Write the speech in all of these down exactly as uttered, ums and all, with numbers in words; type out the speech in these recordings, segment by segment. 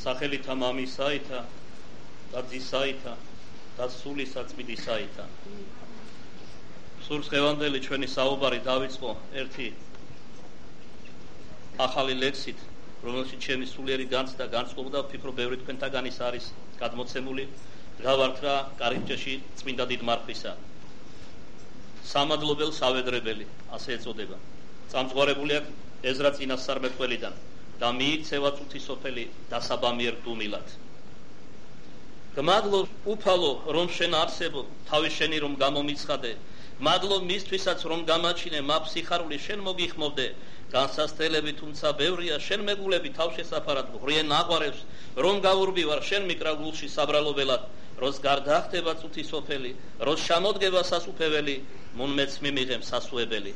სახელითა მამისაითა და ძისაითა და სულისა წმინდისაითა. სურს დღევანდელი ჩვენი საუბარი დავიწყო ერთი ახალი ლექსით, რომელშიც ჩემი სულიერი განცდა და განწყობა და ვფიქრობ ბევრი თქვენთაგან ის არის გადმოცემული. გავართ რა კარიბჭეში წმინდა დიდმარხვისა. სამადლობელ სავედრებელი, ასე ეწოდება. წამძღვარებული აქვს ეზრა წინასწარმეტყველიდან და მიიქცევა წუთისოფელი დასაბამიერ დუმილად. გმადლობ უფალო, რომ შენ არსებობ, თავის შენი რომ გამომიცხადე. მადლობ მისთვისაც რომ გამაჩინე მაფ სიხარული შენ მოგიხმობდე. განსასწრებელი თუმცა ბევრია შენ მეგულები თავშესაფარად ღრიენ აღვარებს რომ გაურბივარ შენ მიკრა გულში საბრალობელად როს გარდა ხდება წუთისოფელი როს შემოდგება სასუფეველი მონმეც მიმიღემ სასუებელი.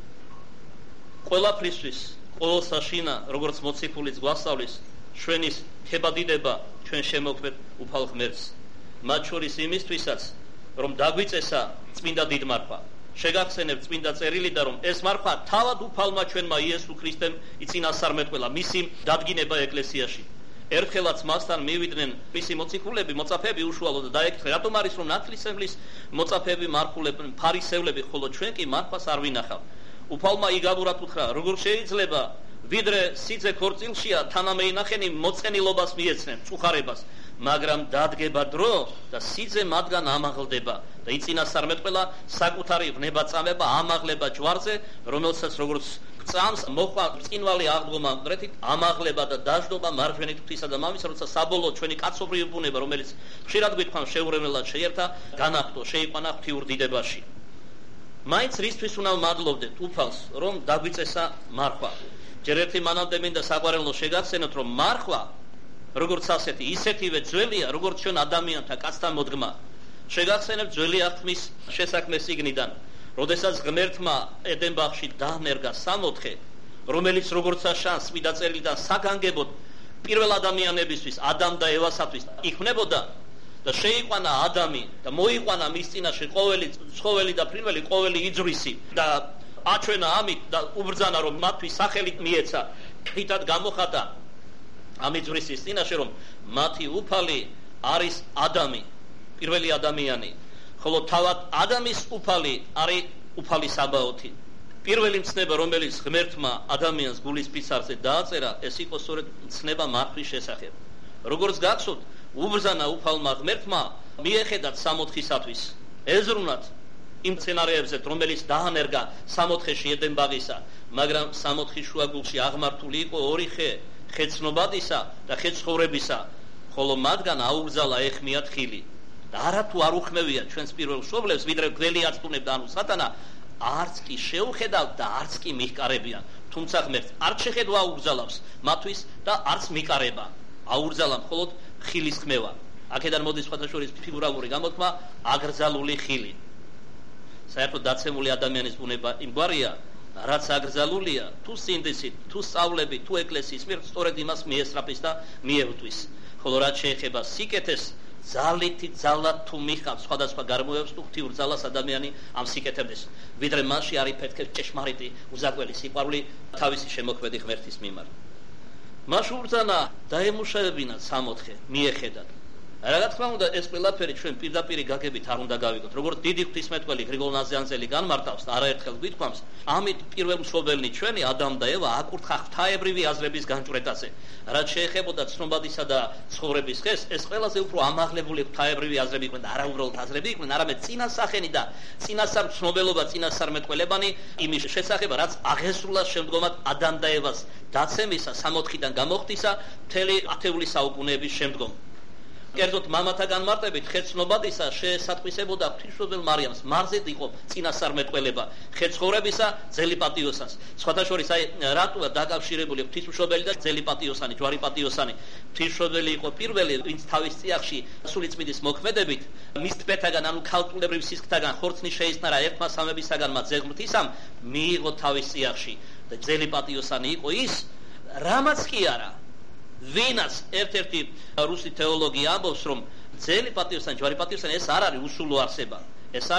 ყველაფრისთვის ყოველ საშინა როგორც მოციქულიც გვასწავლის ჩვენის ქებადიდება ჩვენ შემოქმედ უფალ ღმერთს მათ შორის იმისთვისაც რომ დაგვიწესა წმინდა დიდმარხვა. შეგახსენებთ წმინდა წერილი და რომ ეს მარხვა თავად უფალმა ჩვენმა იესო ქრისტემ იწინასწარმეტყველა მისი დადგინება ეკლესიაში. ერთხელაც მასთან მივიდნენ მისი მოციქულები, მოწაფეები უშუალოდ და დაეკითხა რატომ არის რომ ნათლისმცემლის მოწაფეები მარხულები, ფარისევლები, ხოლო ჩვენ კი მარხვას არ ვინახავ. უფალმა იგავურად უთხრა, როგორ შეიძლება ვიდრე სიძე ქორწილშია თანამეინახენი მოწყენილობას მიეცნენ, წუხარებას, მაგრამ დადგება დრო და სიძე მათგან ამაღლდება და იწინასწარმეტყველა საკუთარი ვნებაწამება ამაღლება ჯვარზე, რომელსაც როგორც წამს მოხვა წინვალი აღდგომა მკვდრეთით ამაღლება და დაждობა მარჯვენით ღვთისა და მამის, როცა საბოლოო ჩვენი კაცობრივი ბუნება, რომელიც ხშირად გვითხრა შეურევნელად შეერთა, განახტო, შეიყვანა ღვთიურ დიდებაში. მაინც რისთვის უნდა მადლობდეთ უფალს, რომ დაგვიწესა მარხვა. ჯერ ერთი მანამდე მინდა საყვარელო შეგახსენოთ, რომ მარხვა როგორც ასეთი, ისეთივე ძველია, როგორც ჩვენ ადამიანთა კაცთა მოდგმა. შეგახსენებთ ძველი აღთქმის შესაქმე სიგნიდან, როდესაც ღმერთმა ედენ-ბაღში დაანერგა სამოთხე, რომელიც როგორც შანს წმინდა წერილიდან საგანგებოდ პირველ ადამიანებისთვის, ადამ და ევასათვის იქმნებოდა და შეიყვანა ადამი და მოიყვანა მის წინაშე ყოველი ცხოველი და ფრინველი, ყოველი იძვრისი და აჩვენა ამით და უბრძანა რომ მათთვის სახელით მიეცა, ხითად გამოხატა ამ იძვრისის წინაშე რომ მათი უფალი არის ადამი, პირველი ადამიანი, ხოლო თავად ადამის უფალი არის უფალი საბაოთი. პირველი მცნება რომელიც ღმერთმა ადამიანს გულის ფიცარზე დააწერა, ეს იყო სწორედ მცნება მარხვის შესახებ. როგორც გახსოვთ, უბრძანა უფალმა ღმერთმა მიეხედათ სამოთხისათვის, ეზრუნათ იმ სცენარეებზე, რომელიც დაანერგა სამოთხეში ედენ-ბაღისა, მაგრამ სამოთხის შუაგულში აღმართული იყო ორი ხე, ხე ცნობადისა და ხე ცხოვრებისა, ხოლო მათგან აუგზალა ეხმიათ ხილი. და არათუ არ უხმევია ჩვენს პირველ მშობლებს, ვიდრე გველი აწტუნებდა, ანუ სატანა, არც კი შეუხედავთ და არც კი მიჰკარებიან. თუმცა ღმერთს არ შეხედვა აუგზალავს მათთვის და არც მიკარება. აუგზალა მხოლოდ ხილის ხმევა. აქედან მოდის სხვადასხვა ფიგურალური გამოთქმა აგრძალული ხილი. საერთოდ დაცემული ადამიანის ბუნება იმგვარია, რაც აგრძალულია, თუ სინდისით, თუ სწავლებით, თუ ეკლესიის მიერ, სწორედ იმას მიესწრაფის და მიევთვის. ხოლო რაც შეეხება სიკეთეს, ძალითი ძალად თუ მიხავს სხვადასხვა გარემოებებს თუ ღვთიურ ძალას ადამიანი ამ სიკეთებდეს, ვიდრე მასში არ იფეთქებს ჭეშმარიტი უზაგველი სიყვარული თავისი შემოქმედი ღმერთის მიმართ. მას უბრძანა დაემუშავებინათ სამოთხე, მიეხედათ. რა თქმა უნდა, ეს ყველაფერი ჩვენ პირდაპირი გაგებით არ უნდა გავიგოთ. როგორც დიდი ღვთისმეტყველი გრიგოლ ნაზიანძელი განმარტავს და არაერთხელ გვითქვამს, ამით პირველ მშობელნი ჩვენი ადამ და ევა აკურთხა ღვთაებრივი აზრების განჭვრეტაზე. რაც შეეხებოდა ცნობადისა და ცხოვრების ხეს, ეს ყველაზე უფრო ამაღლებული ღვთაებრივი აზრები იყვნენ და არა უბრალოდ აზრები იყვნენ, არამედ წინასახენი და წინასწარ ცნობელობა, წინასწარმეტყველებანი იმის შესახებ, რაც აღესრულა შემდგომად ადამ და ევას დაცემისა, სამოთხიდან გამოხდისა, მთელი ათეული საუკუნეების შემდგომ. კერძოდ მამათაგან მარტებით ხეცნობადისა შეესატყვისებოდა ღვთისმშობელ მარიამს, მარზედ იყო წინასწარმეტყველება, ხეცხოვრებისა ძელი პატიოსანს. სხვადასხვა აი რატოა დაკავშირებული ღვთისმშობელი და ძელი პატიოსანი, ჯვარი პატიოსანი. ღვთისმშობელი იყო პირველი, ვინც თავის წიაღში სულიწმინდის მოქმედებით მის თბეთაგან, ანუ ქალწულებრივ სისხლთაგან ხორცნი შეისნარა ერთმა სამებისაგან მათ ზეღმრთისამ, მიიღო თავის წიაღში და ძელი პატიოსანი იყო ის, რამაც კი არა ვინაც ერთ-ერთი რუსი თეოლოგი ამბობს, რომ ძელი პატიოსანი, ჯვარი პატიოსანი ეს არ არის უსულო არსება. ეს არის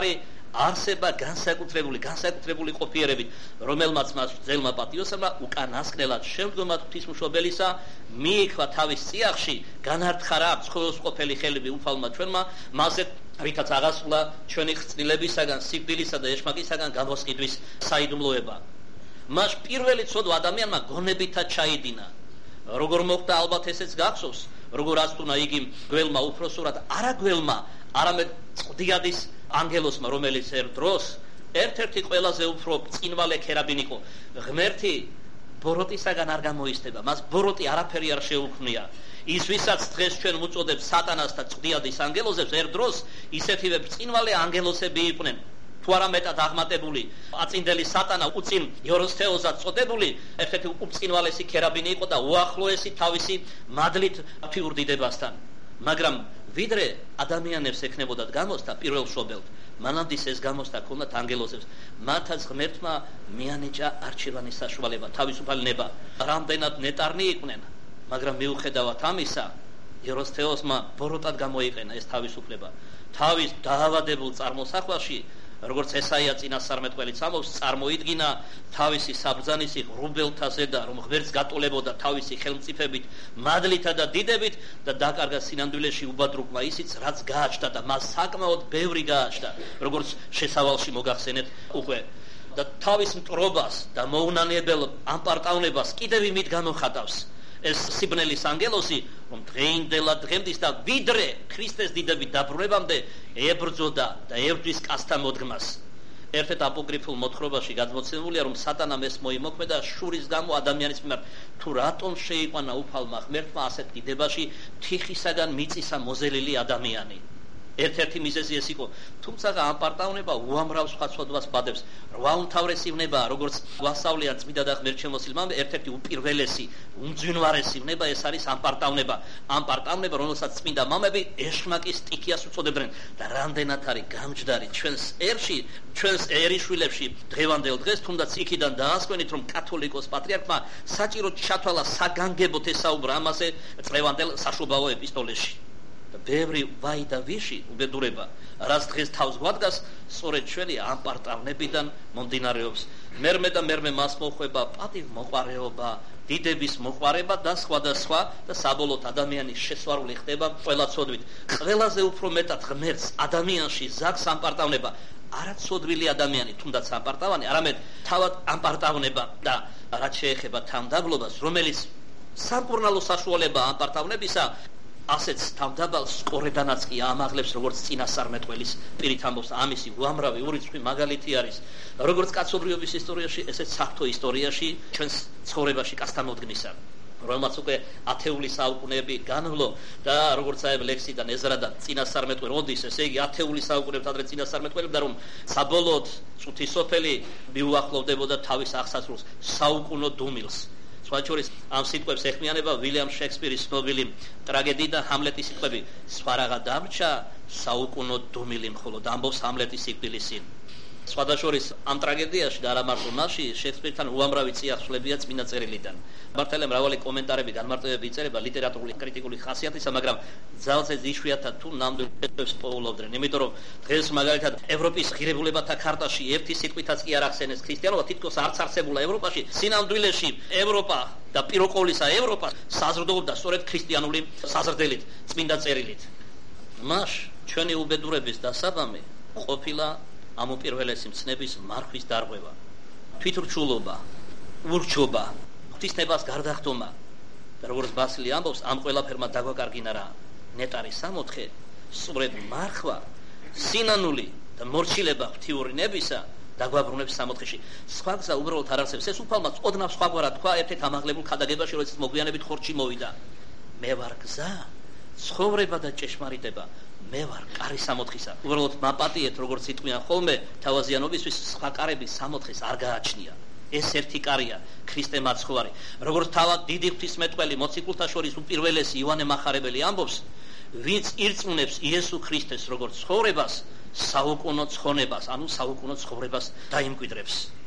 არსება განსაკუთრებული განსაკუთრებული ყოფიერებით, რომელმაც მას ძელმა პატიოსებმა უკანასკნელად შემდგომად ღვთისმშობელისა მიიქვა თავის წიაღში, განართხარა ცხოველს ყოფილი ხელები უფალმა ჩვენმა, მასზე რითაც აღასრულა ჩვენი ხრწნილებისაგან, სიკვდილისა და ეშმაკისაგან გამოსყიდვის საიდუმლოება. მას პირველი ცოდვა ადამიანმა გონებითად ჩაიდინა. როგორ მოხდა ალბათ ესეც გახსოვს, როგორ ასტუნა იგი გველმა უფროსურად, არა გველმა, არამედ წვდიადის ანგელოსმა, რომელიც ერთ დროს ერთ-ერთი ყველაზე უფრო წინვალე ქერაბინი იყო. ღმერთი ბოროტისაგან არ გამოისდება, მას ბოროტი არაფერი არ შეუქმნია. ის ვისაც დღეს ჩვენ უწოდებთ სატანას და წვდიადის ანგელოზებს, ერთ დროს ისეთივე წინვალე ანგელოსები იყვნენ. თუ არა მეტად აღმატებული, აწინდელი სატანა უწინ იოროსთეოზად წოდებული, ერთ-ერთი უწინვალესი ქერაბინი იყო და უახლოესი თავისი მადლით ფიურდიდებასთან. მაგრამ ვიდრე ადამიანებს ექნებოდათ გამოსთა პირველ მშობელთ, მანამდის ეს გამოსთა ქონდათ ანგელოზებს, მათაც ღმერთმა მიანიჭა არჩევანის საშუალება, თავისუფალი ნება. რამდენად ნეტარნი იყვნენ, მაგრამ მიუხედავად ამისა, იოროსთეოსმა ბოროტად გამოიყენა ეს თავისუფლება. თავის დაავადებულ წარმოსახვაში, როგორც ესაია წინასწარმეტყველიც ამბობს, წარმოიდგინა თავისი საბრძანისი ღრუბელთა ზედა, რომ ღმერთს გატოლებოდა თავისი ხელმწიფებით, მადლითა და დიდებით და დაკარგა სინამდვილეში უბადრუკმა ისიც, რაც გააჩნდა და მას საკმაოდ ბევრი გააჩნდა, როგორც შესავალში მოგახსენეთ უკვე. და თავის მტრობას და მოუნანიებელ ამპარტავნებას კიდევ იმით გამოხატავს ეს სიბნელის ანგელოსი, რომ დღეინდელად დღემდის და ვიდრე ქრისტეს დიდებით დაბრუნებამდე ებრძოდა და ებრძვის კაცთა მოდგმას. ერთ-ერთ აპოკრიფულ მოთხრობაში გადმოცემულია, რომ სატანამ ეს მოიმოქმედა შურის გამო ადამიანის მიმართ, თუ რატომ შეიყვანა უფალმა ღმერთმა ასეთ დიდებაში თიხისაგან მიწისა მოზელილი ადამიანი. ერთ-ერთი მიზეზი ეს იყო, თუმცა ამ პარტავნება უამრავ სხვა ცოდვას ბადებს. რვა უმთავრესივნებაა, როგორც გვასწავლიან წმინდა და ღმერთშემოსილმა, ერთ-ერთი უპირველესი, უმძვინვარესი ნება ეს არის ამ პარტავნება. ამ პარტავნება, რომელსაც წმინდა მამები ეშმაკის სტიქიას უწოდებდნენ და რამდენად არის გამჯდარი ჩვენს ერში, ჩვენს ერიშვილებში დღევანდელ დღეს, თუნდაც იქიდან დაასკვენით, რომ კათოლიკოს პატრიარქმა საჭიროდ ჩათვალა საგანგებოდ ესაუბრა ამაზე წლევანდელ საშობაო ეპისტოლეში. ბევრი ვაი და ვიში უბედურება, რაც დღეს თავს გვადგას, სწორედ ჩვენი ამ პარტავნებიდან მომდინარეობს. მერმე და მერმე მას მოხვება პატივმოყვარეობა, დიდების მოყვარება და სხვადასხვა და საბოლოოდ ადამიანის შესვარული ხდება ყველა ცოდვით. ყველაზე უფრო მეტად ღმერთს ადამიანში ზაგს ამ პარტავნება, არა ცოდვილი ადამიანი, თუნდაც ამ პარტავანი, არამედ თავად ამ პარტავნება და რაც შეეხება თანმდაბლობას, რომელიც სამკურნალო საშუალებაა ამ პარტავნებისა, ასეც თავდაბალს სკორედანაც კი ამაღლებს, როგორც წინასწარმეტყველის პირით ამბობს, ამისი უამრავი ურიცხვი მაგალითი არის, როგორც კაცობრიობის ისტორიაში, ესეც საღვთო ისტორიაში, ჩვენს ცხოვრებაში კაცთა მოდგმისა, რომელმაც უკვე ათეული საუკუნეები განვლო და როგორც აებ ლექსიდან ეზრადა წინასწარმეტყველი როდის, ესე იგი ათეული საუკუნეებით ადრე წინასწარმეტყველებდა, რომ საბოლოოდ წუთისოფელი მიუახლოვდებოდა თავის აღსასრულს, საუკუნო დუმილს. სხვაჩორის ამ სიტყვებს ეხმიანება ვილიამ შექსპირის ცნობილი ტრაგედია და ჰამლეტის სიტყვები. სხვა რაღა დამრჩა საუკუნო დუმილი მხოლოდ ამბობს ჰამლეტის სიკვდილის წინ. სხვადასხვა ამ ტრაგედიაში და არა მარტო მასში შექსპირთან უამრავი წიაღსვლებია წმინდა წერილიდან. მართალია მრავალი კომენტარები, განმარტებები იწერება ლიტერატურული კრიტიკული ხასიათისა, მაგრამ ძალზე იშვიათად თუ ნამდვილებს პოულობდნენ. იმიტომ რომ დღეს მაგალითად ევროპის ღირებულებათა ქარტაში ერთი სიტყვითაც კი არ ახსენეს ქრისტიანობა, თითქოს არც არსებულა ევროპაში. სინამდვილეში ევროპა და პიროყოლისა ევროპა საზრდოობდა სწორედ ქრისტიანული საზრდელით, წმინდა წერილით. მას ჩვენი უბედურების დასაბამი ყოფილა ამ უპირველესი მცნების მარხვის დარღვევა, თვითრჩულობა, ურჩობა, ღვთისნებას გარდახდომა და როგორც ბასილი ამბობს, ამ ყველაფერმა დაგვაკარგინა რა ნეტარი სამოთხე, სწორედ მარხვა, სინანული და მორჩილება ღვთიური ნებისა დაგვაბრუნებს სამოთხეში. სხვა გზა უბრალოდ არ არსებობს. ეს უფალმა ოდნავ სხვაგვარად თქვა ერთ-ერთ ამაღლებულ ქადაგებაში, როდესაც მოგვიანებით ხორჩი მოვიდა. მე ვარ გზა, ცხოვრება და ჭეშმარიტება. მე ვარ კარი სამოთხისა. უბრალოდ მაპატიეთ, როგორც იტყვიან ხოლმე, თავაზიანობისთვის სხვა კარები სამოთხეს არ გააჩნია. ეს ერთი კარია, ქრისტე მაცხოვარი. როგორც თავად დიდი ღვთისმეტყველი მოციქულთა შორის უპირველესი იოანე მახარებელი ამბობს, ვინც ირწმუნებს იესო ქრისტეს როგორც ცხოვრებას, საუკუნო ცხონებას, ანუ საუკუნო ცხოვრებას დაიმკვიდრებს.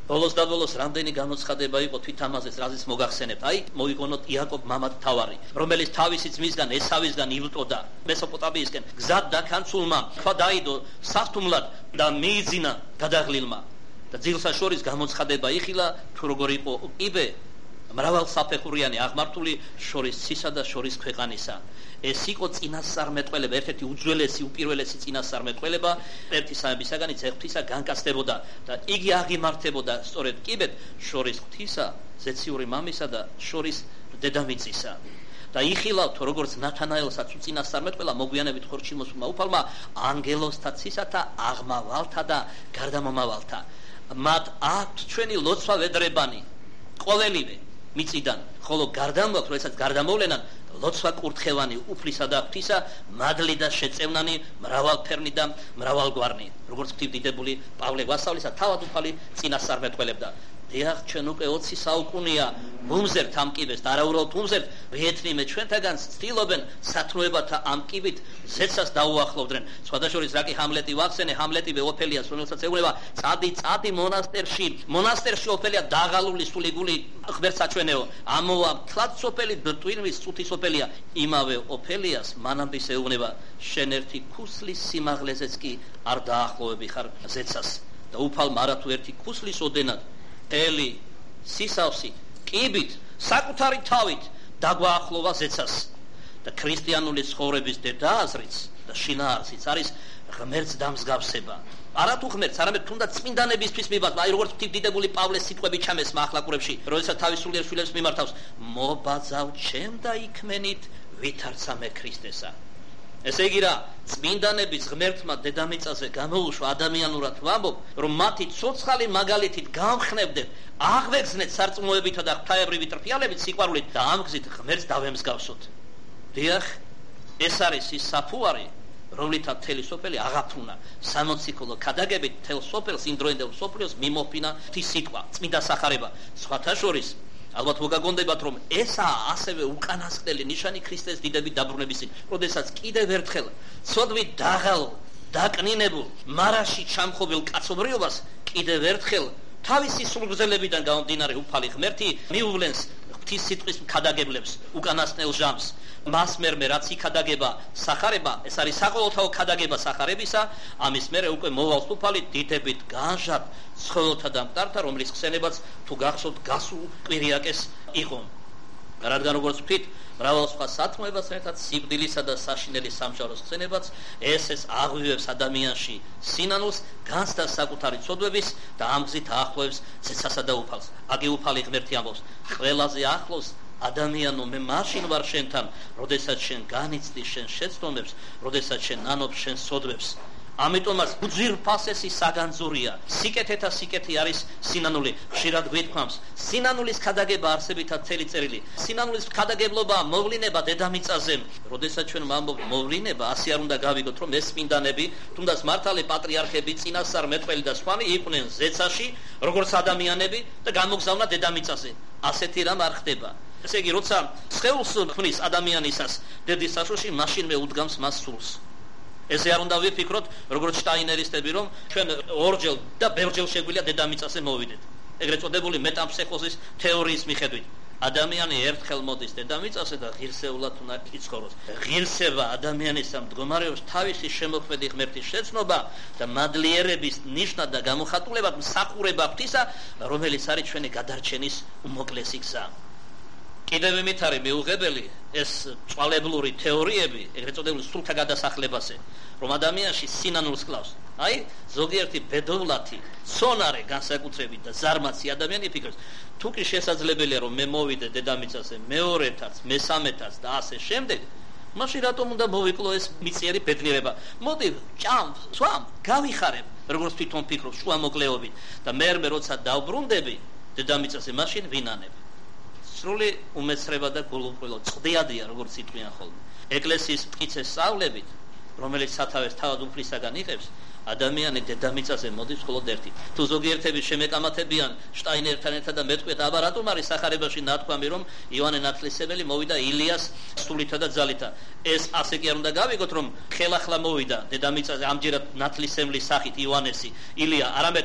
ბოლოს და ბოლოს რამდენი გამოცხადება იყო თვით ამაზეც, რაზეც მოგახსენებთ. აი, მოიგონოთ იაკობ მამად თავარი, რომელიც თავისი ძმისგან ესავისგან იბლტოდა მესოპოტამიისკენ, გზად დაქანცულმა თქვა დაიდო საფთუმლად და მიიძინა გადაღლილმა. და ძილსა შორის გამოცხადება იხილა, თუ როგორ იყო კიბე მრავალსაფეხურიანი აღმართული შორის ცისა და შორის ქვეყანისა. ეს იყო წინასწარმეტყველება, ერთ-ერთი უძველესი, უპირველესი წინასწარმეტყველება ერთი სამებისაგანი ძեղთისა განკაცდებოდა და იგი აღიმართებოდა სწორედ კიბეთ შორის ღვთისა, ზეციური მამისა და შორის დედამიწისა. და იხილავთ, როგორც ნათანაელსაც უწინასწარმეტყველა მოგვიანებით ხორჩიმოსულმა უფალმა ანგელოსთა ცისათა აღმავალთა და გარდამომავალთა. მათ აქვთ ჩვენი ლოცვა ვედრებანი ყოველივე მიწიდან, ხოლო გარდამოაქვთ, როდესაც გარდამოვლენან ლოცვა კურთხევანი უფლისა და ღვთისა, მადლი და შეწევნანი, მრავალფერნი და მრავალგვარნი, როგორც ღვთივდიდებული პავლე ვასავლისა თავად უფალი წინასწარმეტყველებდა. დიახ, ჩვენ უკვე ოცი საუკუნეა ვუმზერთ ამ კიბეს და არა უბრალოდ ვუმზერთ, ვიეთნიმე ჩვენთაგან ცდილობენ სათნოებათა ამ კიბით ზეცას დაუახლოვდნენ. სხვადასხვა რა კი ჰამლეტი ვახსენე, ჰამლეტი ოფელიას, რომელსაც ეუბნება წადი წადი მონასტერში, მონასტერში ოფელია დაღალული სულიგული ღმერთსაჩვენეო, ამოვა თლად სოფელი ბტვირვის წუთის ოფელია, იმავე ოფელიას მანამდე ეუბნება შენ ერთი ქუსლის სიმაღლეზეც კი არ დაახლოვები ხარ ზეცას და უფალმა არათუ ერთი ქუსლის ოდენად ელი სისავსი კიბით საკუთარი თავით დაგვაახლოვა ზეცას და ქრისტიანული ცხოვრების დედააზრიც და შინაარსიც არის ღმერთს დამსგავსება. არათუ ღმერთს, არამედ თუნდაც წმინდანებისთვის მიბათ, აი როგორც ღვთივდიდებული პავლეს სიტყვები ჩამესმა ახლა ყურებში, როდესაც თავის სულიერ შვილებს მიმართავს, მობაძავ ჩემ და იქმენით ვითარცა მე ქრისტესა. ესე იგი რა, წმინდანების ღმერთმა დედამიწაზე გამოუშვა ადამიანურად ვამბობ, რომ მათი ცოცხალი მაგალითით გამხნევდნენ, აღვეგზნეთ სარწმუნოებითა და ღვთაებრივი ტრფიალებით სიყვარულით და ამ გზით ღმერთს დავემსგავსოთ. დიახ, ეს არის ის საფუარი, რომლითაც მთელი სოფელი აღაფრუნა, სამოციქულო ქადაგებით მთელ სოფელს იმდროინდელ სოფლიოს მიმოფინა ღვთის სიტყვა, წმინდა სახარება. სხვათა შორის ალბათ მოგაგონდებათ, რომ ესაა ასევე უკანასკნელი ნიშანი ქრისტეს დიდების დაბრუნებისა, როდესაც კიდევ ერთხელ ცოდვით დაღალ, დაკნინებულ, მარაში ჩამხობილ კაცობრიობას კიდევ ერთხელ თავისი სულგრძელებიდან გამომდინარე უფალი ღმერთი მიუვლენს ღვთის სიტყვის ქადაგებლებს, უკანასკნელ ჟამს. მას მერმე რაც იქადაგება სახარება, ეს არის საყოველთაო ქადაგება სახარებისა, ამის მერე უკვე მოვალს უფალი დიდებით განჟად ცხოველთა და მკვდართა, რომლის ხსენებაც თუ გახსოვთ გასულ კვირიაკეს იყო. რადგან როგორც ვთქვით, მრავალ სხვა სათნოებას ერთად სიკვდილისა და საშინელი სამჟაროს ხსენებაც ეს ეს აღვივებს ადამიანში სინანულს, განცდა საკუთარი ცოდვების და ამ გზით აახლოებს ზეცასა და უფალს. აგი უფალი ღმერთი ამბობს, ყველაზე ახლოს ადამიანო მე მაშინ ვარ შენთან, როდესაც შენ განიცდი შენ შეცდომებს, როდესაც შენ ნანობ შენ სოდვებს. ამიტომაც უძირფასესი საგანძურია. სიკეთეთა სიკეთე არის სინანული. ხშირად გვითქვამს, სინანულის ქადაგება არსებითად წელი წერილი. სინანულის ქადაგებლობა მოვლინება დედამიწაზე. როდესაც ჩვენ ვამბობთ მოვლინება, ასე არ უნდა გავიგოთ, რომ ეს წმინდანები, თუნდაც მართალი პატრიარქები, წინასწარმეტყველი და სხვანი იყვნენ ზეცაში, როგორც ადამიანები და გამოგზავნა დედამიწაზე. ასეთი რამ არ ხდება. ესე იგი, როცა სხეულს ქმნის ადამიანისას დედის საშოში, მაშინვე უდგამს მას სულს. ესე არ უნდა ვიფიქროთ, როგორც შტაინერისტები, რომ ჩვენ ორჯერ და ბევრჯერ შეგვიძლია დედამიწაზე მოვიდეთ. ეგრეთ წოდებული მეტამფსიქოზის თეორიის მიხედვით. ადამიანი ერთხელ მოდის დედამიწაზე და ღირსეულად უნდა იცხოვროს. ღირსება ადამიანის მდგომარეობს თავისი შემოქმედი ღმერთის შეცნობა და მადლიერების ნიშნად და გამოხატულებად მსახურება ღვთისა, რომელიც არის ჩვენი გადარჩენის უმოკლესი გზა. კიდევ მით არის მიუღებელი ეს წვალებლური თეორიები, ეგრეთ წოდებული სულთა გადასახლებაზე, რომ ადამიანში სინანულს კლავს. აი, ზოგიერთი ბედოვლათი, სონარე განსაკუთრებით და ზარმაცი ადამიანი ფიქრობს, თუ კი შესაძლებელია რომ მე მოვიდე დედამიწაზე მეორეთაც, მესამეთაც და ასე შემდეგ, მაშინ რატომ უნდა მოვიკლო ეს მიწიერი ბედნიერება? მოდი, ჭამ, სვამ, გავიხარებ, როგორც თვითონ ფიქრობ, შუამოკლეობით და მერმე როცა დავბრუნდები დედამიწაზე, მაშინ ვინანებ. სრული უმეცრება და გულუყვილო წდიადია, როგორც იტყვიან ხოლმე. ეკლესიის მტკიცე სწავლებით, რომელიც სათავეს თავად უფლისაგან იღებს, ადამიანი დედამიწაზე მოდის მხოლოდ ერთით. თუ ზოგიერთები შემეკამათებიან შტაინერთან ერთად და მეტყვით, აბა რატომ არის სახარებაში ნათქვამი, რომ იოანე ნათლისმცემელი მოვიდა ილიას სულითა და ძალითა. ეს ასე კი არ უნდა გავიგოთ, რომ ხელახლა მოვიდა დედამიწაზე ამჯერად ნათლისმცემლის სახით იოანესი, ილია, არამედ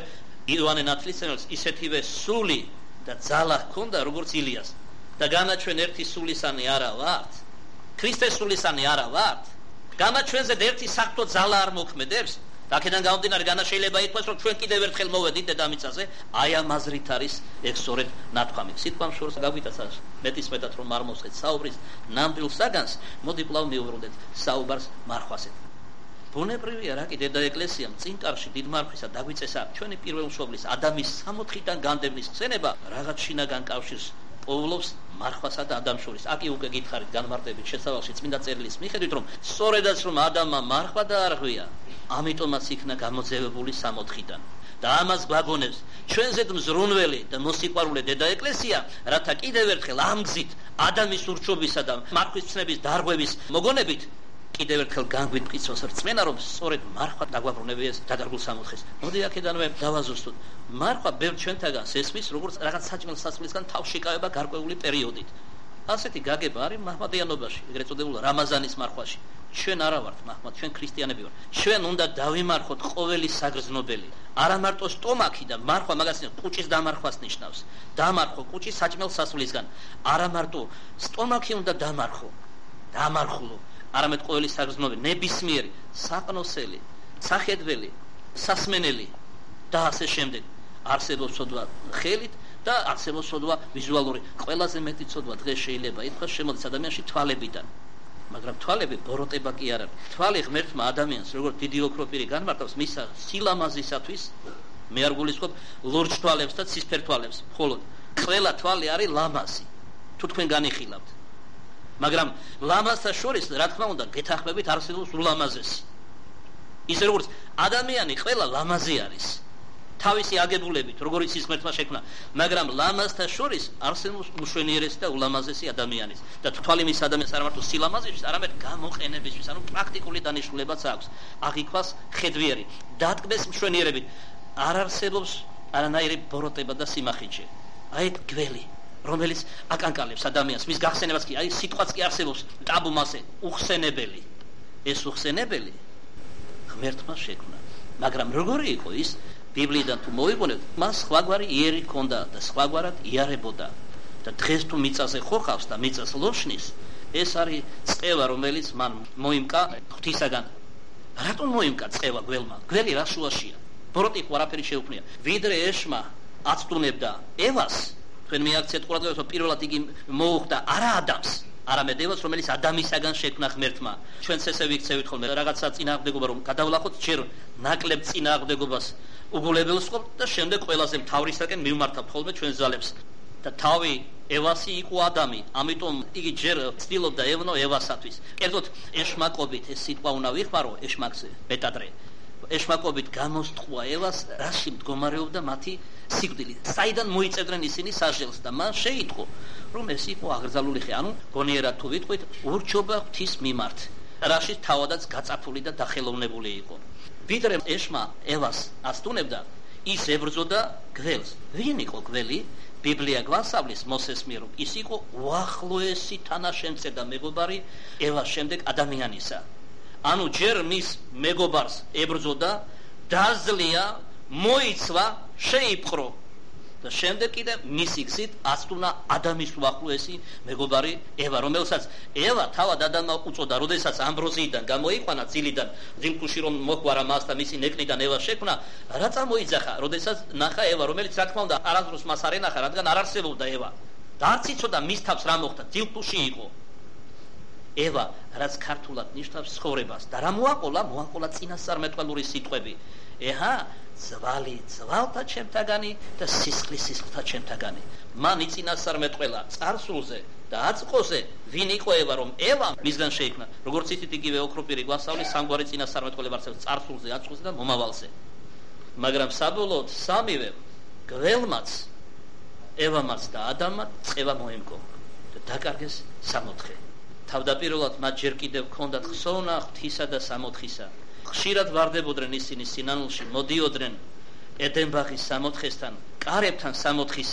იოანე ნათლისმცემელს ისეთივე სული და ძალა ჰქონდა როგორც ილიას. და განა ჩვენ ერთი სულისანი არა ვართ? ქრისტეს სულისანი არა ვართ? განა ჩვენზე ერთი საქმო ძალა არ მოქმედებს? აქედან გამომდინარე განა შეიძლება ითქვას რომ ჩვენ კიდევ ერთხელ მოვედით დედამიწაზე, აი ამ აზრით არის ეგ სწორედ ნათქვამი. სიტყვამ შორს გაგვიტაცა მეტისმეტად რომ არ მოსხეთ საუბრის ნამდვილ საგანს, მოდი კვლავ მივუბრუნდეთ საუბარს მარხვასეთ. ბუნებრივია რა კი დედა ეკლესიამ წინკარში დიდ მარხვისა დაგვიწესა ჩვენი პირველმშობლის ადამის სამოთხიდან განდევნის ხსენება რაღაც შინაგან კავშირს პოულობს მარხვასა და ადამიანს შორის. აკი უკვე გითხარით განმარტებით შესავალში წმინდა წერილის მიხედვით რომ სწორედაც რომ ადამიანმა მარხვა დაარღვია, ამიტომაც იქნა გამოძევებული სამოთხიდან. და ამას გვაგონებს ჩვენზე მზრუნველი და მოსიყვარულე დედა ეკლესია, რათა კიდევ ერთხელ ამ გზით ადამიანის ურჩობისა და მარხვის ცნების დარღვევის მოგონებით კიდევ ერთხელ განგვიტყიცოს რწმენა რომ სწორედ მარხვა დაგვაბრუნებიეს დადარგულ სამოთხეს. მოდი აქედანვე დავაზუსტოთ. მარხვა ბევრ ჩვენთაგანს ესმის როგორც რაღაც საჭმელ სასვლისგან თავშეკავება გარკვეული პერიოდით. ასეთი გაგება არის მაჰმადიანობაში, ეგრეთ წოდებულ რამაზანის მარხვაში. ჩვენ არა ვართ მაჰმად, ჩვენ ქრისტიანები ვართ. ჩვენ უნდა დავიმარხოთ ყოველი საგრძნობელი. არა მარტო სტომაქი და მარხვა მაგას კუჭის დამარხვას ნიშნავს. დამარხო კუჭის საჭმელ სასვლისგან. არა მარტო სტომაქი უნდა დამარხო. დამარხულო არამედ ყოველი საგრძნობელი, ნებისმიერი, საყნოსელი, სახედველი, სასმენელი და ასე შემდეგ. არსებობს ცოდვა ხელით და არსებობს ცოდვა ვიზუალური. ყველაზე მეტი ცოდვა დღეს შეიძლება ითქვას შემოდის ადამიანში თვალებიდან. მაგრამ თვალები ბოროტება კი არ არის. თვალი ღმერთმა ადამიანს როგორც დიდი ოქროპირი განმარტავს მისა სილამაზისათვის, მე არ გულისხმობ ლურჯ თვალებს და ცისფერ თვალებს, მხოლოდ ყველა თვალი არის ლამაზი. თუ თქვენ განიხილავთ მაგრამ ლამაზთა შორის რა თქმა უნდა გეთახმებით არსებობს ულამაზესი. ისე როგორც ადამიანი ყველა ლამაზი არის თავისი აგებულებით, როგორიც ის ღმერთმა შექმნა, მაგრამ ლამაზთა შორის არსებობს უშვენიერესი და ულამაზესი ადამიანის. და თვალი მის ადამიანს არ მარტო სილამაზისთვის, არამედ გამოყენებისთვის, ანუ პრაქტიკული დანიშნულებაც აქვს. აღიქვას ხედვიერი, დატკბეს მშვენიერებით. არ არსებობს არანაირი ბოროტება და სიმახიჯე. აი გველი რომელიც აკანკალებს ადამიანს, მის გახსენებას კი, აი სიტყვაც კი არსებობს ტაბუ მასე, უხსენებელი. ეს უხსენებელი ღმერთმა შექმნა. მაგრამ როგორი იყო ის? ბიბლიიდან თუ მოვიყვანებთ, მას სხვაგვარი იერი ჰქონდა და სხვაგვარად იარებოდა. და დღეს თუ მიწაზე ხო ხავს და მიწას ლოშნის, ეს არის წევა, რომელიც მან მოიმკა ღვთისაგან. რატომ მოიმკა წევა გველმა? გველი რა შუაშია? ბოროტი ხო არაფერი შეუქმნია. ვიდრე ეშმა აცტუნებდა ევას, თქვენ მიაქციეთ ყურადღებას, რომ პირველად იგი მოუხდა არა ადამიანს, არამედ ევას, რომელიც ადამიანისაგან შექმნა ღმერთმა. ჩვენც ესე ვიქცევით ხოლმე რაღაცა წინააღმდეგობა რომ გადავლახოთ, ჯერ ნაკლებ წინააღმდეგობას უგულებელს ყოფ და შემდეგ ყველაზე მთავრისაკენ მივმართავთ ხოლმე ჩვენ ზალებს. და თავი ევასი იყო ადამი, ამიტომ იგი ჯერ ცდილობდა ევნო ევასათვის. კერძოდ ეშმაკობით ეს სიტყვა უნდა ვიხმარო, ეშმაკზე მეტადრე. ეშმაკობით გამოსტყვა ევას, რაში მდგომარეობდა მათი სიკვდილი. საიდან მოიწევდნენ ისინი სასჯელს და მან შეიტყო, რომ ეს იყო აღრძალული ხე, ანუ გონიერად თუ ვიტყვით, ურჩობა ღვთის მიმართ. რაშიც თავადაც გაწაფული და დახელოვნებული იყო. ვიდრე ეშმა ევას ასტუნებდა, ის ებრძოდა გველს. ვინ იყო გველი? ბიბლია გვასწავლის მოსეს მიერ, რომ ის იყო უახლოესი თანაშემწე და მეგობარი ევას შემდეგ ადამიანისა. ანუ ჯერ მის მეგობარს ებრძოდა, დაძლია, მოიცვა, შეიპყრო და შემდეგ კიდე მისი გზით ასტუნა ადამიანის უახლოესი მეგობარი ევა, რომელსაც ევა თავად ადამიანმა უწოდა, როდესაც ამბროზიიდან გამოიყვანა ძილიდან, ძილქუში რომ მოყვარა მას და მისი ნეკნიდან ევა შექმნა, რა წამოიძახა, როდესაც ნახა ევა, რომელიც რა თქმა უნდა არასდროს მას არ ენახა, რადგან არ არსებობდა ევა. და არც იცოდა მის თავს რა მოხდა, ძილქუში იყო. ევა, რაც ქართულად ნიშნავს ცხოვრებას და რა მოაყოლა, მოაყოლა წინასწარმეტყველური სიტყვები. ეჰა, ძვალი ძვალთა ჩემთაგანი და სისხლი სისხლთა ჩემთაგანი. მან იწინასწარმეტყველა წარსულზე და აწმყოზე, ვინ იყო ევა, რომ ევა მისგან შეიქმნა. როგორც იცით, იგივე ოქროპირი გვასწავლის სამგვარი წინასწარმეტყველება არსებობს წარსულზე, აწმყოზე და მომავალზე. მაგრამ საბოლოოდ სამივე გველმაც, ევამაც და ადამიანმა წევა მოემკო და დაკარგეს სამოთხე. თავდაპირველად მათ ჯერ კიდევ ჰქონდათ ხსოვნა ღვთისა და სამოთხისა. ხშირად ვარდებოდნენ ისინი სინანულში, მოდიოდნენ ედენბაღის სამოთხესთან, კარებთან სამოთხისა,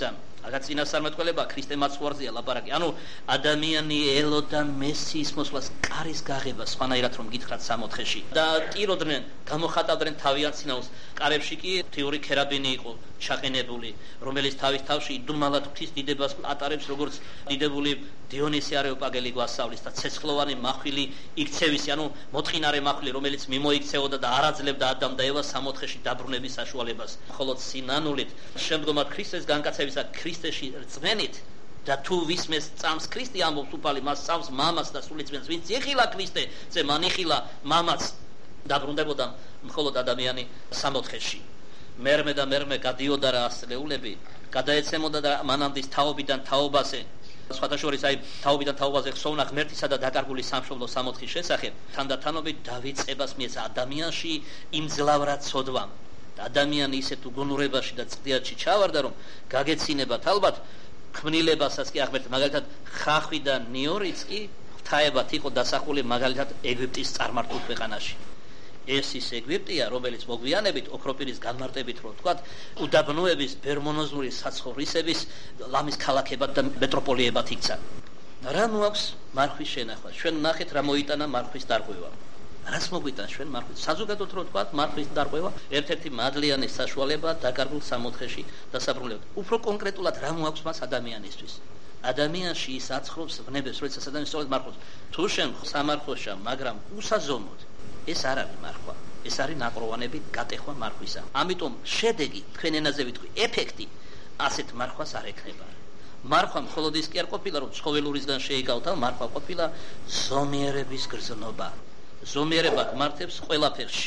აგაც წინასწარმეტყველება ქრისტე მაცხოვარზეა ლაპარაკი. ანუ ადამიანი ელოდა მესიის მოსვლას, კარის გაღებას, სხვანაირად რომ გითხრათ სამოთხეში. და ტიროდნენ, გამოხატავდნენ თავიანთ სინაულს. კარებში კი თეორი ქერაბინი იყო ჩაყენებული, რომელიც თავის თავში იდუმალად ღვთის დიდებას ატარებს, როგორც დიდებული დიონისი არეოპაგელი გვასწავლის და ცეცხლოვანი მახვილი იქცევისი, ანუ მოთხინარე მახვილი, რომელიც მიმოიქცეოდა და არაძლებდა ადამ და ევას სამოთხეში დაბრუნების საშუალებას. ხოლო სინანულით შემდგომად ქრისტეს განკაცებისა ქრისტეში რწმენით და თუ ვისმეს წამს ქრისტე ამბობს უფალი, მას წამს მამას და სულიწმენს, ვინც იხილა ქრისტე, ზე მან იხილა მამაც, დაბრუნდებოდა მხოლოდ ადამიანი სამოთხეში. მერმე და მერმე გადიოდა რა ასწლეულები, გადაეცემოდა და მანამდის თაობიდან თაობაზე, სხვათა შორის აი თაობიდან თაობაზე ხსოვნა ღმერთისა და დაკარგული სამშობლოს სამოთხის შესახებ, თანდათანობით დავიწყებას მიეცა ადამიანში იმძლავრად ცოდვამ. ადამიანი ისეთ უგუნურებაში და წდიათში ჩავარდა, რომ გაგეცინება ალბათ ქმნილებასაც კი აღმერთე, მაგალითად ხახვი და ნიორიც კი ღვთაებად იყო დასახული მაგალითად ეგვიპტის წარმართულ ქვეყანაში. ეს ის ეგვიპტია, რომელიც მოგვიანებით ოქროპირის განმარტებით რო ვთქვათ, უდაბნოების ბერმონოზური საცხოვრისების ლამის ქალაქებად და მეტროპოლიებად იქცა. რა მოაქვს მარხვის შენახვა? ჩვენ ნახეთ რა მოიტანა მარხვის დარღვევა. რას მოგვიტან ჩვენ მარხვის? საზოგადოდ რო ვთქვათ, მარხვის დარღვევა ერთ-ერთი მადლიანი საშუალება დაკარგულ სამოთხეში დასაბრუნებლად. უფრო კონკრეტულად რა მოაქვს მას ადამიანისთვის? ადამიანში ის აცხრობს ვნებებს, როდესაც ადამიანი სწორედ მარხობს. თუ შენ სამარხოშა, მაგრამ უსაზომოდ, ეს არ არის მარხვა. ეს არის ნაკროვანები გატეხვა მარხვისა. ამიტომ შედეგი, თქვენ ენაზე ვიტყვი, ეფექტი ასეთ მარხვას არ ექნება. მარხვა მხოლოდ ის კი არ ყოფილა, რომ ცხოველურისგან შეიკავდა, მარხვა ყოფილა ზომიერების გრძნობა. ზომიერება გმართებს ყველაფერში.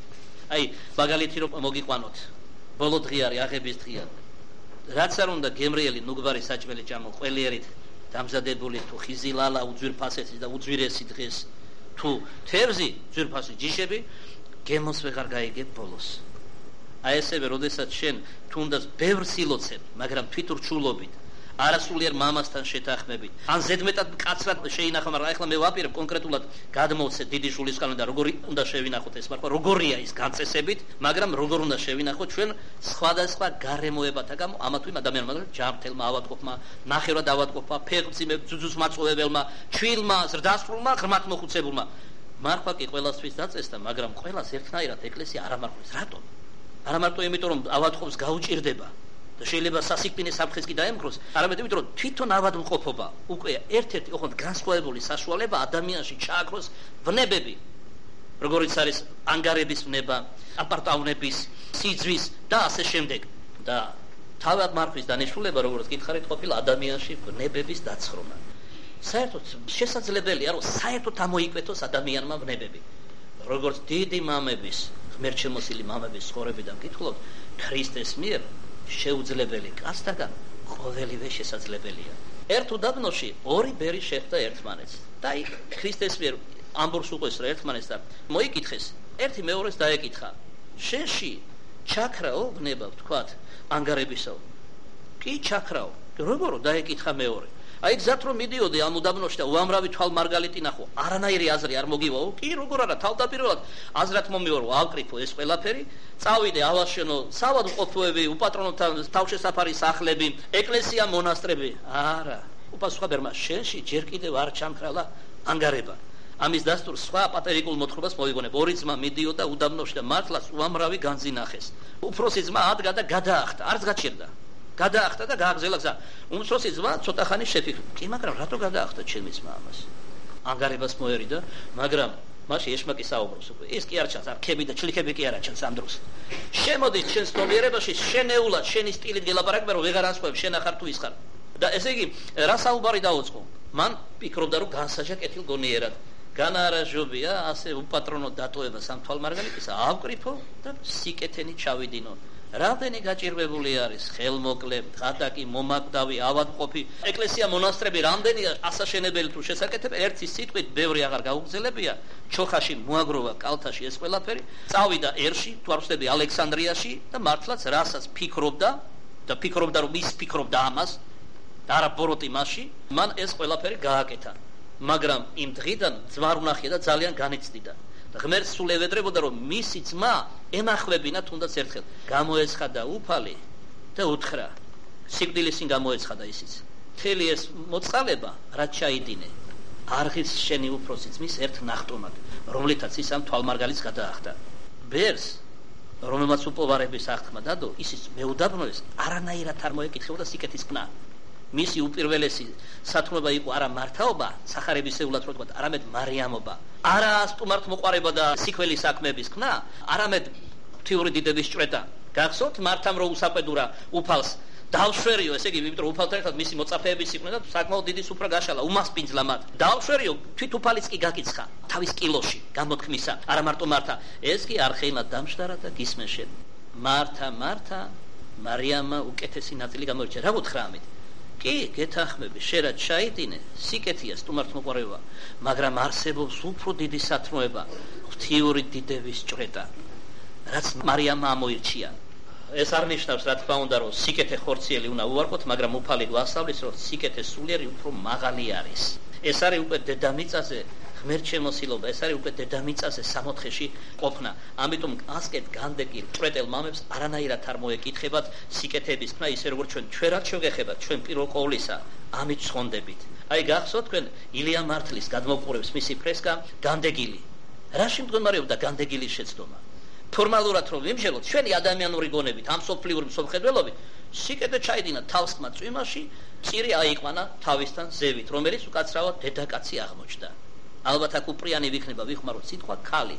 აი, მაგალითი რომ მოგიყვანოთ, ბოლო დღე არის აღების დღეა. რაც არ უნდა გემრიელი ნუგბარი საჭმელი ჭამო ყველიერით დამზადებული თუ ხიზილალა უძვირფასესი და უძვირესი დღეს თუ თევზი ძვირფასი ჯიშები გემოს ვეღარ გაიგებ ბოლოს. აი ესევე როდესაც შენ თუნდაც ბევრ სილოცებ, მაგრამ თვითურჩულობით არასულიერ მამასთან შეთანხმებით. ან ზედმეტად კაცრად შეინახო, მაგრამ ახლა მე ვაპირებ კონკრეტულად გადმოვცე დიდი შულისკანონი და როგორი უნდა შევინახოთ ეს მარხვა, როგორია ის განწესებით, მაგრამ როგორ უნდა შევინახოთ ჩვენ სხვადასხვა გარემოებათა გამო ამათვიმ ადამიანმა, მაგრამ ჯანმრთელმა ავადმყოფმა, ნახევრად ავადმყოფმა, ფეხმძიმედ, ძუძუს მაწოვებელმა, ჩვილმა, ზრდასრულმა, ღრმად მოხუცებულმა. მარხვა კი ყველასთვის დაწესდა, მაგრამ ყველას ერთნაირად ეკლესია არ ამარხვის. რატომ? არა მარტო იმიტომ, რომ ავადმყოფს გაუჭირდება და შეიძლება სასიკვდინე საფრთხეს კი დაემხროს, არამედ იმიტომ, რომ თვითონ ავადმყოფობა უკვე ერთ-ერთი ოღონდ განსხვავებული საშუალება ადამიანში ჩააქროს ვნებები, როგორიც არის ანგარების ვნება, აპარტავნების, სიძვის და ასე შემდეგ. და თავად მარხვის დანიშნულება, როგორც გითხარით, ყოფილა ადამიანში ვნებების დაცხრომა. საერთოდ შესაძლებელია, რომ საერთოდ ამოიკვეთოს ადამიანმა ვნებები. როგორც დიდი მამების, ღმერთშემოსილი მამების ცხოვრებიდან გითხულობთ, ქრისტეს მიერ შეუძლებელი კაცთაგან ყოველივე შესაძლებელია. ერთ უდაბნოში ორი ბერი შეხვდა ერთმანეთს და იქ ქრისტეს მიერ ამბობს უყვეს რა ერთმანეთს და მოიკითხეს, ერთი მეორეს დაეკითხა, შენში ჩაქრაო ვნება ვთქვათ ანგარებისო? კი ჩაქრაო. როგორ დაეკითხა მეორე? აი გზად რომ მიდიოდი ამ უდაბნოში და უამრავი თვალ მარგალიტი ნახო, არანაირი აზრი არ მოგივაო? კი როგორ არა, თავდაპირველად აზრად მომივარო, ავკრიფო ეს ყველაფერი, წავიდე ავაშენო საავადმყოფოები, უპატრონოთა თავშესაფარი სახლები, ეკლესია, მონასტრები. არა, უპასუხა ბერმა, შენში ჯერ კიდევ არ ჩამქრალა ანგარება. ამის დასტურს სხვა პატერიკულ მოთხრობას მოიგონებ. ორი ძმა მიდიოდა უდაბნოში და მართლაც უამრავი განძი ნახეს. უფროსი ძმა ადგა და გადაახტა, არც გაჩერდა. გადაახტა და გააგზელა გზა. უმცროსი ძმა ცოტა ხანი შეფიქრა. კი, მაგრამ რატო გადაახტა ჩემი ძმა ამას? ანგარებას მოერიდა, მაგრამ მაშინ ეშმაკი საუბრობს უკვე. ეს კი არ ჩანს, არ ქები და ჩლიქები კი არ ჩანს ამ დროს. შემოდის ჩვენს ნომიერებაში, შენეულად, შენი სტილით გელაპარაკება, რომ ვეღარ ასწვევ, შენ ახარ თუ ის ხარ. და ესე იგი, რა საუბარი დაუწყო? მან ფიქრობდა, რომ განსაჯა კეთილგონიერად. განარაჟობია, ასე უპატრონო დატოვება სამთვალ მარგალიტისა, ავკრიფო და სიკეთენი ჩავიდინო. რამდენი გაჭირვებული არის ხელმოკლე, ღატაკი, მომაკვდავი, ავადმყოფი, ეკლესია, მონასტრები, რამდენია ასაშენებელი თუ შესაკეთებელი, ერთი სიტყვით ბევრი აღარ გაუგზელებია, ჩოხაში მოაგროვა კალთაში ეს ყველაფერი, წავიდა ერში, თუ არ ვხსნები ალექსანდრიაში და მართლაც რასაც ფიქრობდა და ფიქრობდა რომ ის ფიქრობდა ამას და არა ბოროტი მასში, მან ეს ყველაფერი გააკეთა. მაგრამ იმ დღიდან ძმა უნახია და ძალიან განიცდიდა. ღმერთს სულ ევედრებოდა, რომ მისი ძმა ემახვებინა თუნდაც ერთხელ. გამოეცხადა უფალი და უთხრა, სიკვდილის წინ გამოეცხადა ისიც. მთელი ეს მოწყალება რაც ჩაიდინე არღის შენი უფროსი ძმის ერთ ნახტომად, რომლითაც ის ამ თვალმარგალից გადაახდა. ბერს, რომელმაც უპოვარების აღთქმა დადო, ისიც მეუდაბნოეს არანაირად არ მოეკითხებოდა სიკეთის ქნა. მისი უპირველესი სათნოება იყო არა მართაობა, სახარებისეულად რო ვთქვათ, არამედ მარიამობა. არა სტუმართ მოყარება და სიქველი საქმეების ქნა, არამედ ღვთიური დიდების ჭრედა. გახსოვთ მართამ რო უსაყვედურა უფალს დავშვერიო, ესე იგი, იმიტომ რომ უფალთან ერთად მისი მოწაფეების იყვნენ და საკმაოდ დიდი სუფრა გაშალა, უმასპინძლა მათ. დავშვერიო, თვით უფალიც კი გაკიცხა, თავის კილოში, გამოთქმისა, არა მარტო მართა. ეს კი არხეიმა დამშდარა და გისმენ შენ. მართა, მართა, მარიამა უკეთესი ნაწილი გამოირჩა. რა გითხრა ამით? კი, გეთანხმები, შენ რაც ჩაიდინე, სიკეთია სტუმართმოყვარეობა, მაგრამ არსებობს უფრო დიდი სათნოება, ღვთიური დიდების ჭრედა, რაც მარიამმა ამოირჩია. ეს არ ნიშნავს, რა თქმა უნდა, რომ სიკეთე ხორციელი უნდა უარყოთ, მაგრამ უფალი გვასწავლის, რომ სიკეთე სულიერი უფრო მაღალი არის. ეს არის უკვე დედამიწაზე ღმერთშემოსილობა, ეს არის უკვე დედამიწაზე სამოთხეში ყოფნა. ამიტომ ასკეთ განდეგილ ჭრეტელ მამებს არანაირად არ მოეკითხებათ სიკეთების ქნა, ისე როგორც ჩვენ ჩვენ რაც შევგეხებათ, ჩვენ პირველ ყოვლისა ამით ცხონდებით. აი გახსოვთ თქვენ ილია მართლის გადმოყურებს მისი ფრესკა განდეგილი. რაში მდგომარეობდა განდეგილის შეცდომა? ფორმალურად რომ ვიმსჯელოთ, ჩვენი ადამიანური გონებით, ამ სოფლიური მსოფლმხედველობით, სიკეთე ჩაიდინა თავსხმა წვიმაში, წირი აიყვანა თავისთან ზევით, რომელიც უკაცრავად დედაკაცი აღმოჩნდა. ალბათ აქ უპრიანი ვიქნება, ვიხმაროთ სიტყვა ქალი.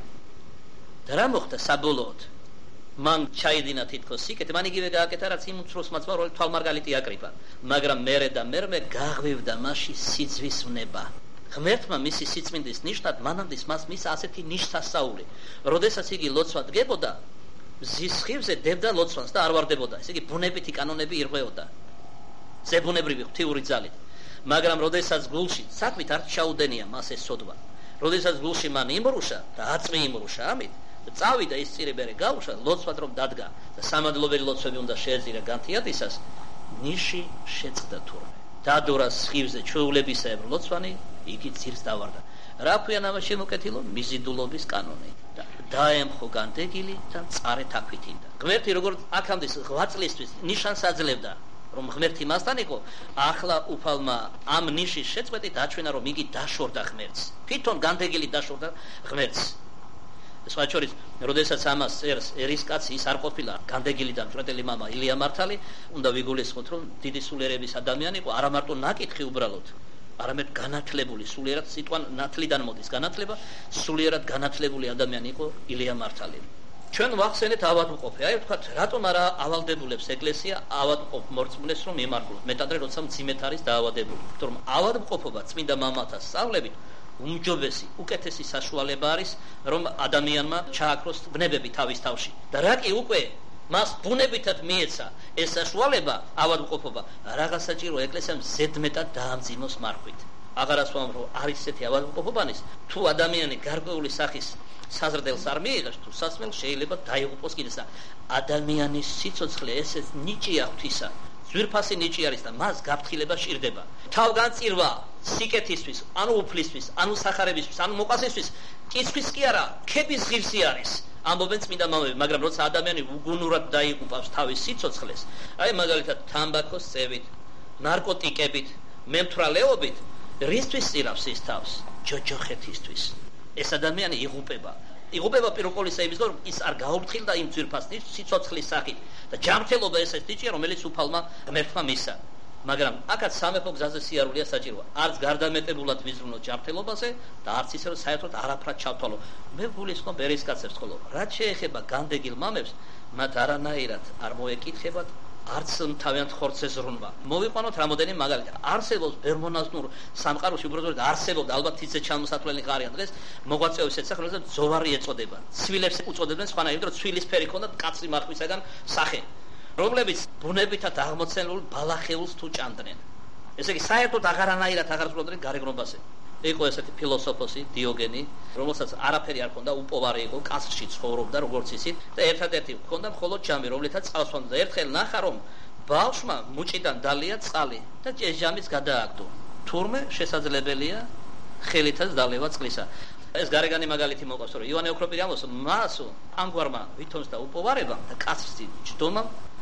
და რა მოხდა საბოლოოდ? მან ჩაიდინა თითქოს სიკეთე, მან იგივე გააკეთა, რაც იმ უმცროს მაცმა, რომელიც თვალმარგალიტი აკრიფა. მაგრამ მერე და მერმე გაღვივდა მასში სიძვის ვნება. ღმერთმა მისი სიწმინდის ნიშნად მანამდის მას მის ასეთი ნიშსასწაული. როდესაც იგი ლოცვა დგებოდა, მზის სხივზე დებდა ლოცვას და არ ვარდებოდა. ესე იგი ბუნებითი კანონები ირღვეოდა. ზებუნებრივი ღვთიური ძალით. მაგრამ როდესაც გულში საქმით არ ჩაუდენია მას ეს სოდვა. როდესაც გულში მან იმრუშა და აწმი იმრუშა ამით, წავიდა ის წირებერე გაუშა, ლოცვად რომ დადგა და სამადლობელი ლოცვები უნდა შეეწირა განთიადისას, ნიში შეწყდა თურმე. დადორა სხივზე ჩვეულებისებრ ლოცვანი, იგი ძირს დავარდა. რა ქვია ამას შემოკეთილო? მიზიდულობის კანონი. და დაემხო განდეგილი და მწარე თაქვითინდა. ღმერთი როგორც აქამდე ღვაწლისთვის ნიშანს აძლევდა, რომ ღმერთი მასთან იყო, ახლა უფალმა ამ ნიშის შეწყვეტით აჩვენა, რომ იგი დაშორდა ღმერთს. თვითონ განდეგილი დაშორდა ღმერთს. სხვა შორის, როდესაც ამას წერს ერისკაცი, ის არ ყოფილა განდეგილი და მწვრეტელი მამა ილია მართალი, უნდა ვიგულისხმოთ, რომ დიდი სულიერების ადამიანი იყო, არა მარტო ნაკითხი უბრალოდ, არამედ განათლებული, სულიერად სიტყვა ნათლიდან მოდის განათლება, სულიერად განათლებული ადამიანი იყო ილია მართალი. ჩვენ ვახსენეთ ავადმყოფი. აი ვთქვათ, რატომ არა ავალდებულებს ეკლესია ავადმყოფ მორწმუნეს რომ იმარგლოთ, მეტადრე როცა მძიმედ არის დაავადებული. იმიტომ რომ ავადმყოფობა წმინდა მამათა სწავლებით უმჯობესი, უკეთესი საშუალება არის, რომ ადამიანმა ჩააქროს ბნებები თავის თავში. და რა კი უკვე მას ბუნებითად მიეცა ეს საშუალება ავადმყოფობა, რაღაც საჭირო ეკლესიამ ზედმეტად დაამძიმოს მარხვით. აღარას ვამბობ, რომ არის ესეთი ავადმყოფობანის, თუ ადამიანი გარკვეული სახის საზრდელს არ მიიღებს, თუ სასმელს შეიძლება დაიღუპოს კიდეც. ადამიანის სიცოცხლე ესეც ნიჭია ღვთისა. ძვირფასი ნიჭი არის და მას გაფრთხილება სჭირდება. თავგანწირვა სიკეთისთვის, ანუ უფლისთვის, ანუ სახარებისთვის, ანუ მოყვასისთვის, კიცხვის კი არა, ქების ღირსი არის. ამბობენ წმინდა მამები, მაგრამ როცა ადამიანი უგუნურად დაიღუპავს თავის სიცოცხლეს, აი მაგალითად თამბაქოს წევით, ნარკოტიკებით, მემთვრალეობით, რისთვის წირავს ის თავს? ჯოჯოხეთისთვის. ეს ადამიანი იღუპება. იღუპება პირველ ყოვლისა იმის გამო, რომ ის არ გაუფრთხილდა იმ ძვირფას ნიჭს სიცოცხლის სახით და ჯანმრთელობა ესეც ნიჭია, რომელიც უფალმა ღმერთმა მისცა. მაგრამ აქაც სამეფო გზაზე სიარულია საჭიროა. არც გარდამეტებულად ვიზრუნოთ ჯანმრთელობაზე და არც ისე რომ საერთოდ არაფრად ჩავთვალო. მე გულისხმობ ერისკაცებს ხოლო, რაც შეეხება განდეგილ მამებს, მათ არანაირად არ მოეკითხებათ არც თავიანთ ხორცზე ზრუნვა. მოვიყვანოთ რამოდენი მაგალითი. არსებობს ბერმონაზნურ სამყაროში უბრალოდ არსებობდა, ალბათ თითზე ჩამოსათვლელი ყარიან დღეს, მოღვაწეობის ეცახა, რომელსაც ძოვარი ეწოდება. ცვილებს უწოდებდნენ სხვანაირად, რომ ცვილის ფერი ჰქონდათ კაცრი მარხვისაგან სახე, რომლებიც ბუნებითად აღმოცენებულ ბალახეულს თუ ჭამდნენ. ესე იგი, საერთოდ აღარანაირად აღარ ზრუნავდნენ გარეგნობაზე. იყო ესეთი ფილოსოფოსი დიოგენი, რომელსაც არაფერი არ ჰქონდა, უპოვარი იყო, კასრში ცხოვრობდა, როგორც იცით, და ერთადერთი ჰქონდა მხოლოდ ჯამი, რომლითაც წყალს ჰქონდა. ერთხელ ნახა, რომ ბავშვმა მუჭიდან დალია წყალი და ეს ჯამიც გადააგდო. თურმე შესაძლებელია ხელითაც დალევა წყლისა. ეს გარეგანი მაგალითი მოყავს, რომ ივანე ოქროპირი ამბობს, მას ამგვარმა ვითომს და უპოვარებამ და კაცრი ჯდომამ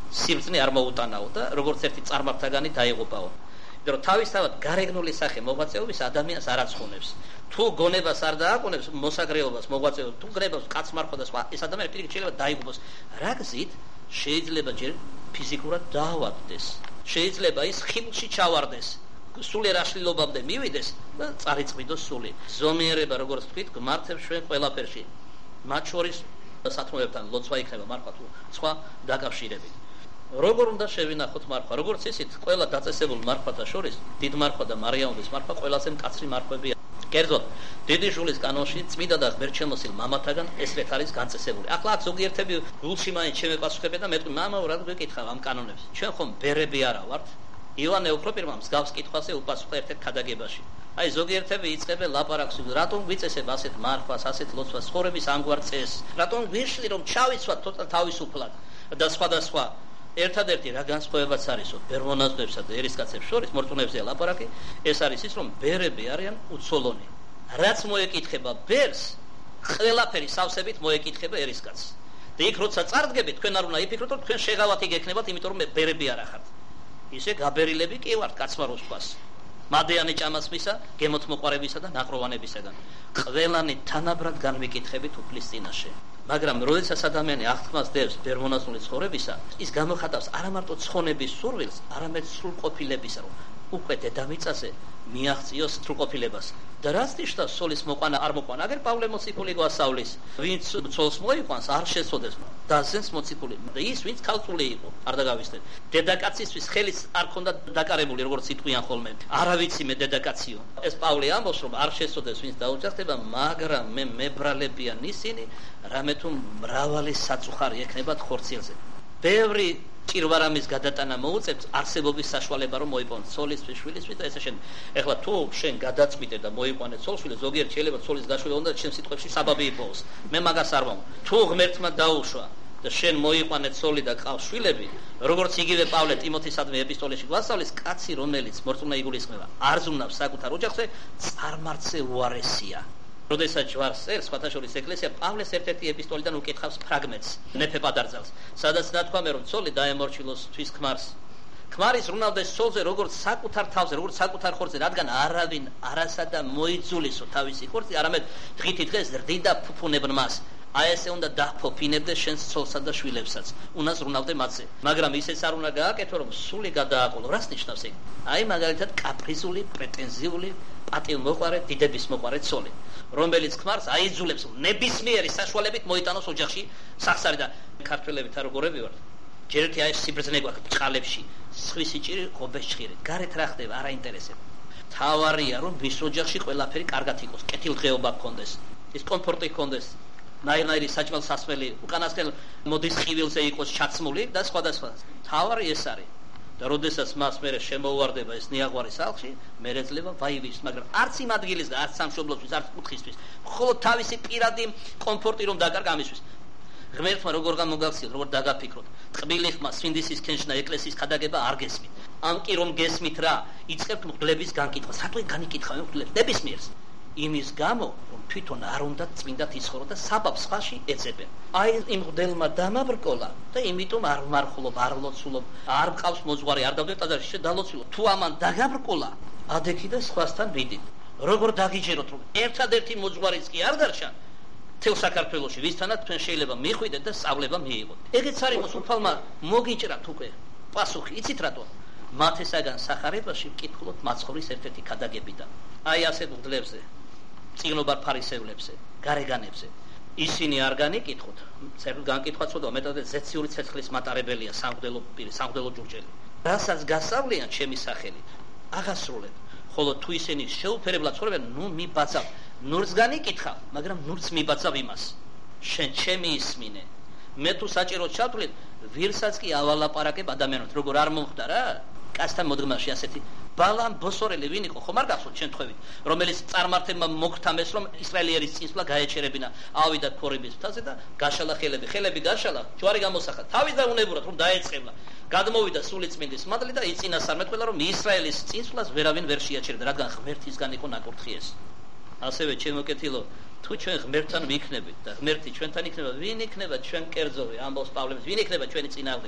სიბრძნე არ მოუტანაო და როგორც ერთი წარმართაგანი დაიღუპაო. იმიტომ რომ თავისთავად გარეგნული სახე მოღვაწეობის ადამიანს არ აცხონებს. თუ გონებას არ დააყენებს მოსაგრეობას, მოღვაწეობას, თუ გნებას კაც მარხვა და სხვა, ეს ადამიანი პირიქით შეიძლება დაიღუპოს. რა გზით შეიძლება ჯერ ფიზიკურად დაავადდეს. შეიძლება ის ხილში ჩავარდეს. სულიერ აშლილობამდე მივიდეს და წარიწყვიდოს სული. ზომიერება, როგორც თქვით, გმართებს ჩვენ ყველაფერში. მათ შორის სათმოებთან ლოცვა იქნება მარხვა თუ სხვა დაკავშირებით. როგორ უნდა შევინახოთ მარხვა? როგორც ისიც, ყველა დაწესებულ მარხვათა შორის დიდ მარხვა და მარიამობის მარხვა ყველაზე მკაცრი მარხვებია. კერძოდ, დიდი ჟულის კანონში წმინდა და ღმერთშემოსილ მამათაგან ესრეთ არის განწესებული. ახლა აქ ზოგიერთები გულში მაინც შემეპასუხებენ და მეტყვი, მამაო, რა გვეკითხავ ამ კანონებს? ჩვენ ხომ ბერები არა ვართ? ივანე ოქროპირმა მსგავს კითხვაზე უპასუხა ერთ-ერთ ქადაგებაში. აი ზოგიერთები იწყებენ ლაპარაკს, რატომ გვიწესებ ასეთ მარხვას, ასეთ ლოცვას, ცხოვრების ამგვარ წესს? რატომ გვიშლი რომ ჩავიცვათ თოთა თავისუფლად და სხვადასხვა ერთადერთი რა განსხვავებაც არისო ბერმონაზებსა და ერისკაცებს შორის მორწმუნეებზეა ლაპარაკი, ეს არის ის, რომ ბერები არიან უცოლონი. რაც მოეკითხება ბერს, ყველაფერი სავსებით მოეკითხება ერისკაცს. და იქ როცა წარდგებით, თქვენ არ უნდა იფიქროთ, რომ თქვენ შეღავათი გექნებათ, იმიტომ რომ ბერები არ ახართ. ისე გაბერილები კი ვართ კაცმაროს თქვას. მადიანი ჭამას მისა, გემოთ მოყარებისა და ნაყროვანებისაგან. ყველანი თანაბრად განვიკითხებით უფლის წინაშე. მაგრამ როდესაც ადამიანი აღთქმას დევს ბერმონაზული ცხოვრებისა, ის გამოხატავს არა მარტო ცხონების სურვილს, არამედ სრულყოფილებისა, რომ უკვე დედამიწაზე მიაღწიოს სრულყოფილებას. და რაც ნიშნავს სოლის მოყვანა არ მოყვანა? აგერ პავლე მოციქული გვასწავლის, ვინც ცოლს მოიყვანს, არ შეცოდეს დაზენს მოციქული. და ის, ვინც ქალწული იყო, არ დაგავიწყდეთ. დედაკაცისთვის ხელიც არ ქონდა დაკარებული, როგორც იტყვიან ხოლმე. არა ვიცი მე დედაკაციო. ეს პავლე ამბობს, რომ არ შეცოდეს ვინც დაუჯახდება, მაგრამ მე მებრალებიან ისინი, რამე თუ მრავალი საწუხარი ექნებათ ხორციელზე. ბევრი ჭირვარამის გადატანა მოუწევთ არსებობის საშუალება რომ მოიყვანოს ცოლისთვის, შვილისთვის და ესე შემდეგ. ეხლა თუ შენ გადაწყვიტე და მოიყვანე ცოლს-შვილს, ზოგიერთ შეიძლება ცოლის გაშვილება უნდა შენ სიტყვებში საბაბი იპოვოს. მე მაგას არ ვამბობ. თუ ღმერთმა დაუშვა და შენ მოიყვანე ცოლი და ყავს შვილები, როგორც იგივე პავლე ტიმოთისადმი ეპისტოლეში გვასწავლის, კაცი რომელიც მორწმუნე იგულისხმება, არ ზრუნავს საკუთარ ოჯახზე, წარმართზე უარესია. როდესაც ჯვარს წერს, სხვათა შორის ეკლესია პავლეს ერთ-ერთი ეპისტოლიდან უკითხავს ფრაგმენტს, ნეფე პადარძალს, სადაც ნათქვამია, რომ ცოლი დაემორჩილოს თვის ქმარს. ქმარი ზრუნავდეს ცოლზე როგორც საკუთარ თავზე, როგორც საკუთარ ხორცზე, რადგან არავინ არასადა მოიძულისო თავისი ხორცი, არამედ დღითი დღეს ზრდიდა ფუფუნებნ მას. აი ესე უნდა დაფოფინებდეს შენს ცოლსა და შვილებსაც. უნდა ზრუნავდე მათზე. მაგრამ ისეც არ უნდა გააკეთო, რომ სული გადააყოლო. რას ნიშნავს ეგ? აი მაგალითად კაპრიზული, პრეტენზიული, პატივმოყვარე, დიდების მოყვარე ცოლი, რომელიც ქმარს აიძულებს ნებისმიერი საშუალებით მოიტანოს ოჯახში სახსარი და ქართველები თა როგორები ვართ. ჯერ ერთი აი სიბრძნე გვაქვს ბჭყალებში, სხვისი ჭირი ღობეს ჭხირი. გარეთ რა ხდება, არ აინტერესებს. თავარია რომ მის ოჯახში ყველაფერი კარგად იყოს, კეთილდღეობა გქონდეს, ის კომფორტი გქონდეს. ნაირ-ნაირი საჭმელ სასმელი უკანასკნელ მოდის ხივილზე იყოს ჩაცმული და სხვადასხვა. თავარი ეს არის. და როდესაც მას მერე შემოუვარდება ეს ნიაღვარი სახლში, მე ეძლევა ვაივის, მაგრამ არც იმ ადგილის და არც სამშობლოსთვის, არც კუთხისთვის, მხოლოდ თავისი პირადი კომფორტი რომ დაკარგა ამისთვის. ღმერთმა როგორ გამოგახსიოთ, როგორ დაგაფიქროთ. ტყბილი ხმა, სვინდისის ქენჩნა, ეკლესიის ქადაგება არ გესმით. ამ კი რომ გესმით რა, იწყებთ მღვდლების განკითხვა. სათვე განიკითხავენ მღვდლებს ნებისმიერს. იმის გამო, რომ თვითონ არ უნდა წმინდად იცხოვრო და საბაბს სხვაში ეძებენ. აი იმ მღვდელმა დამაბრკოლა და იმიტომ არ მარხულობ, არ ლოცულობ, არ მყავს მოძღვარი, არ დავდეთ ტაძარში შედალოცულობ. თუ ამან დაგაბრკოლა, ადექი და სხვასთან ვიდით. როგორ დაგიჯეროთ, რომ ერთადერთი მოძღვარიც კი არ დარჩა თელ საქართველოში, ვისთანაც თქვენ შეიძლება მიხვიდეთ და სწავლება მიიღოთ. ეგეც არის მოსულფალმა მოგიჭრათ უკვე პასუხი, იცით რატო? მათესაგან სახარებაში ვკითხულობ მაცხოვრის ერთ-ერთი ქადაგებიდან. აი ასეთ მღვდლებზე, წიგნობარ ფარისევლებზე, გარეგანებზე. ისინი არ განიკითხოთ, წერილ განკითხვა ცოდვა, მეტად ზეციური ცეცხლის მატარებელია სამღვდელო პირი, სამღვდელო ჯურჯელი. რასაც გასავლიან ჩემი სახელით, აღასრულებ. ხოლო თუ ისინი შეუფერებლად ცხოვრობენ, ნუ მიბაცავ, ნურს განიკითხავ, მაგრამ ნურს მიბაცავ იმას. შენ ჩემი ისმინე. მე თუ საჭიროდ ჩავთვლით, ვირსაც კი ავალაპარაკებ ადამიანებს, როგორ არ მომხდა რა? კაცთან მოდგმაში ასეთი ბალამ ბოსორელი ვინ იყო, ხომ არ გახსოვთ შემთხვევით, რომელიც წარმართებმა მოგთამეს, რომ ისრაელიერის წინსვლა გაეჩერებინა, ავიდა ქორიბის მთაზე და გაშალა ხელები, ხელები გაშალა, ჯვარი გამოსახა, თავის და უნებურად რომ დაეწყებლა. გადმოვიდა სულიწმინდის მადლი და იწინასწარმეტყველა, რომ ისრაელის წინსვლას ვერავინ ვერ შეაჩერებდა, რადგან ღმერთისგან იყო ნაკურთხი ეს. ასევე ჩემო კეთილო, თუ ჩვენ ღმერთთან ვიქნებით და ღმერთი ჩვენთან იქნება, ვინ იქნება ჩვენ კერძოვე, ამბობს პავლე, ვინ იქნება ჩვენი წინააღმდეგი?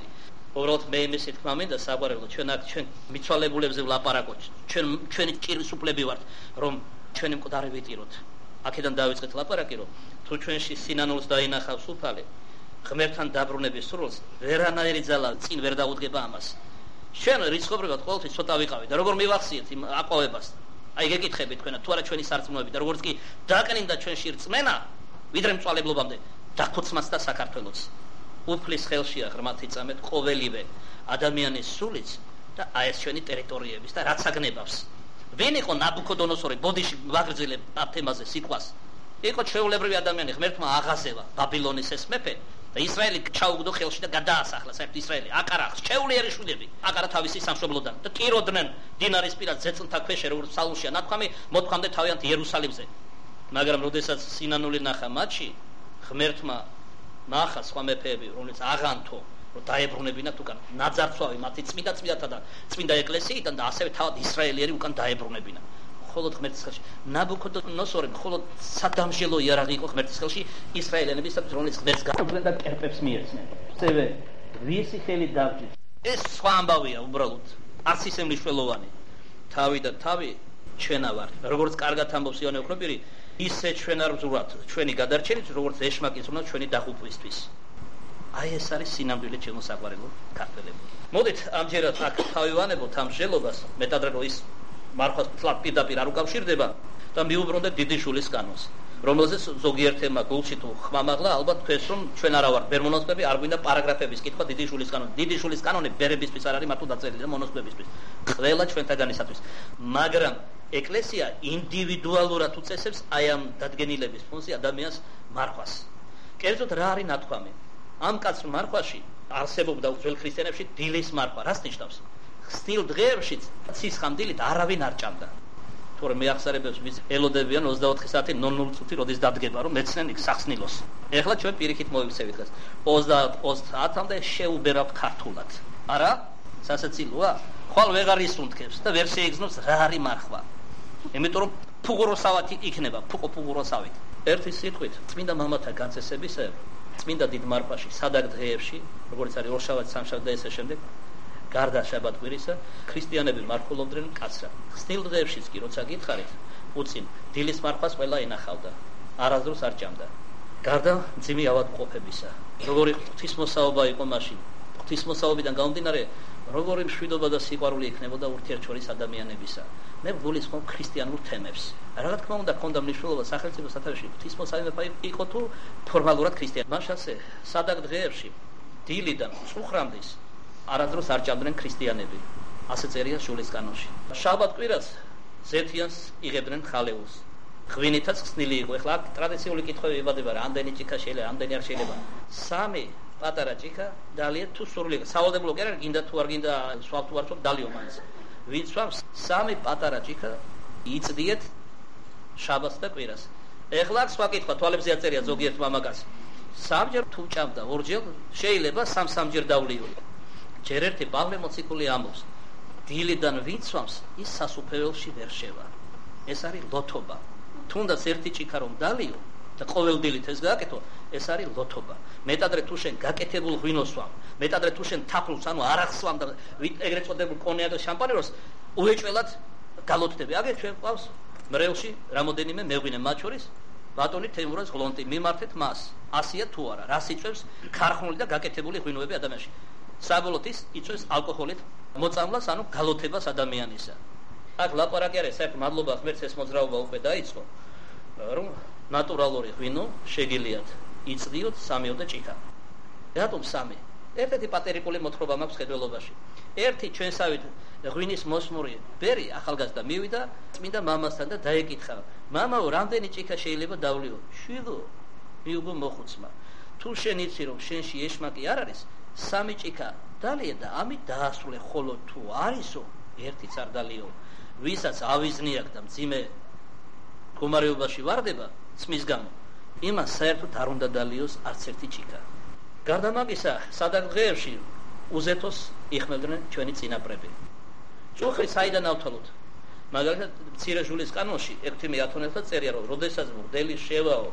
უბრალოდ მე იმის თქმა მინდა საყვარელო ჩვენ აქ ჩვენ მიცვალებულებზე ვლაპარაკოთ ჩვენ ჩვენი ჭირისუფლები ვართ რომ ჩვენი მკვდარი ვიტიროთ აქედან დავიწყეთ ლაპარაკი რომ თუ ჩვენში სინანულს დაინახავს უფალი ღმერთთან დაბრუნების სურვილს ვერანაირი ძალა წინ ვერ დაუდგება ამას ჩვენ რიცხობრივად ყოველთვის ცოტა ვიყავით და როგორ მივახციეთ იმ აყვავებას აი გეკითხებით თქვენა თუ არა ჩვენი სარწმუნოები და როგორც კი დაკნინდა ჩვენში რწმენა ვიდრე მწვალებლობამდე დაქუცმაც და საქართველოს უფლის ხელშია ღრმათი წამეთ ყოველივე ადამიანის სულიც და აი ეს ჩვენი ტერიტორიების და რაც აგნებავს ვინ იყო ნაბუქოდონოსორი ბოდიში ვაგრძელებ ამ თემაზე სიტყვას იყო ჩვეულებრივი ადამიანი ღმერთმა აღაზევა ბაბილონის ეს მეფე და ისრაელი ჩაუგდო ხელში და გადაასახლა საერთოდ ისრაელი აკარა ჩეულიერი შვილები აკარა თავისი სამშობლოდან და ტიროდნენ დინარის პირას ზეწნთა ქვეშე როგორც ფსალმუშია ნათქვამი მოთქვამდე თავიანთ იერუსალიმზე მაგრამ როდესაც სინანული ნახა მათში ღმერთმა ნახა სხვა მეფეები რომლებიც აღანთო რომ დაებრუნებინათ უკან ნაძარცვავი მათი წმინდა წმინდათა და წმინდა ეკლესიიდან და ასევე თავად ისრაელიერი უკან დაებრუნებინა მხოლოდ ღმერთის ხელში ნაბუქოდონოსორი მხოლოდ სადამჟელო იარაღი იყო ღმერთის ხელში ისრაელიანებისათვის რომლებიც ღმერთს გაუგდნენ და კერპებს მიეცნენ წევე ვისი ხელი დავჭირთ ეს სხვა ამბავია უბრალოდ არც ისე მნიშვნელოვანი თავი და თავი ჩვენა ვართ როგორც კარგად ამბობს იონე ოქროპირი ისე ჩვენ არ ვზურათ ჩვენი გადარჩენით როგორც ეშმაკის უნდა ჩვენი დაღუპვისთვის აი ეს არის სინამდვილე ჩემო საყვარელო ქართველებო მოდით ამჯერად აქ თავი ვანებოთ ამ ჟელობას მეტად რომ ის მარხვას თლად პირდაპირ არ უკავშირდება და მიუბრუნდეთ დიდი შულის კანონს რომელზეც ზოგიერთმა გულში თუ ხმამაღლა ალბათ თქვენს რომ ჩვენ არა ვართ ბერმონოსკები არ გვინდა პარაგრაფების კითხვა დიდი შულის კანონი დიდი შულის კანონი ბერებისთვის არ არის მარტო დაწერილი და მონოსკებისთვის ყველა ჩვენთაგანისათვის მაგრამ ეკლესია ინდივიდუალურად უწესებს აი ამ დადგენილების ფონზე ადამიანს მარხვას კერძოდ რა არის ნათქვამი ამ კაცს მარხვაში არსებობდა ძველ ქრისტიანებში დილის მარხვა რას ნიშნავს ხსნილ დღეებშიც ცისხამდილით არავინ არ ჭამდა თორე მეახსარებებს ვის ელოდებიან ოცდაოთხი საათი ნოლ წუთი როდის დადგება რომ მეცნენ იქ სახსნილოს ეხლა ჩვენ პირიქით მოვიქცევით დღეს ოცდაოთხ საათამდე შეუბერავთ ქართულად არა სასაცილოა ხვალ ვეღარ ისუნთქებს და ვერ შეიგზნობს რა არის მარხვა იმიტომ რომ ფუღუროსავათი იქნება ფუყო ფუღუროსავით ერთი სიტყვით წმინდა მამათა განცესებისა წმინდა დიდ მარხვაში სადაგ დღეებში როგორც არის ორშაბათი სამშაბათი და ესე შემდეგ გარდა შაბათ-კვირისა ქრისტიანები მარხულობდნენ კაცრად ხსნილ დღეებშიც კი როცა გითხარით უწინ დილის მარხვას ყველა ინახავდა არასდროს არ ჭამდა გარდა მძიმე ავადმყოფებისა როგორი ღვთისმოსაობა იყო მაშინ ღვთისმოსაობიდან გამომდინარე როგორი მშვიდობა და სიყვარული იქნებოდა ურთიერთშორის ადამიანებისა მე გულისხმობ ქრისტიანულ თემებს რა თქმა უნდა ქონდა მნიშვნელობა სახელმწიფო სათავეში ღვთისმოსავება იყო თუ ფორმალურად ქრისტიანი მაშასე სადაგ დღეებში დილიდან წუხრამდის არასდროს არ ჭამდნენ ქრისტიანები ასე წერია შულის კანონში შაბათ-კვირას ზეთიანს იღებდნენ ხალეულს ღვინითაც ხსნილი იყო ეხლა ტრადიციული კითხვები იბადება რა ამდენი ჭიქა შეიძლება ამდენი არ შეიძლება სამი პატარა ჭიქა დალია თუ სურვილი სავალდებულო კი არა გინდა თუ არ გინდა სვავ თუ არ სვავ დალიო მაინც ვინც სვავს სამი პატარა ჭიქა იწდიეთ შაბათს და კვირას ეხლა სხვა კითხვა თვალებზე აწერია ზოგიერთ მამაკაცს სამჯერ თუ ჭამდა ორჯერ შეიძლება სამ-სამჯერ დავლიო ჯერ ერთი ბაღლე მოციქული ამბობს დილიდან ვინც სვამს ის სასუფეველში ვერ შევა ეს არის ლოთობა თუნდაც ერთი ჭიქა რომ დალიო და ყოველდილით ეს გააკეთო ეს არის ლოთობა მეტადრე თუ შენ გაკეთებულ ღვინოს სვამ მეტადრე თუ შენ თაფლს ანუ არახს სვამ და ეგრეთ წოდებულ კონიაკს და შამპანეროს უეჭველად გალოთდები აგერ ჩვენ ყავს მრევლში რამოდენიმე მეღვინე მათ შორის ბატონი თემურაზ ღლონტი მიმართეთ მას ასია თუ არა რას იწევს ქარხნული და გაკეთებული ღვინოები ადამიანში საბოლოოდ ის იწევს ალკოჰოლით მოწამლას ანუ გალოთებას ადამიანისა აქ ლაპარაკი არის საერთოდ მადლობა ღმერთს ეს მოძრაობა უკვე დაიწყო რომ ნატურალური ღვინო შეგიძლიათ იწდიოთ სამიოდე ჭიქა რატომ სამი ერთ-ერთი პატერიკული მოთხრობა მაქვს ხედველობაში ერთი ჩვენსავით ღვინის მოსმური ბერი ახალგაზრდა მივიდა წმინდა მამასთან და დაეკითხა მამაო რამდენი ჭიქა შეიძლება დავლიო შვიდო მიუგო მოხუცმა თუ შენ იცი რომ შენში ეშმაკი არ არის სამი ჭიქა დალია და ამით დაასრულე ხოლო თუ არისო ერთიც არ დალიო ვისაც ავიზნი აქვს და მძიმე მდგომარეობაში ვარდება წმის გამო იმას საერთოდ არ უნდა დალიოს არც ერთი ჭიქა გარდა მაგისა სადაგ დღეებში უზეთოს იხმევდნენ ჩვენი წინაპრები წუხრი საიდან ავთვალოთ მაგალითად მცირე ჟულის კანონში ექვთიმე ათონელთა წერია რომ როდესაც მღვდელი შევაო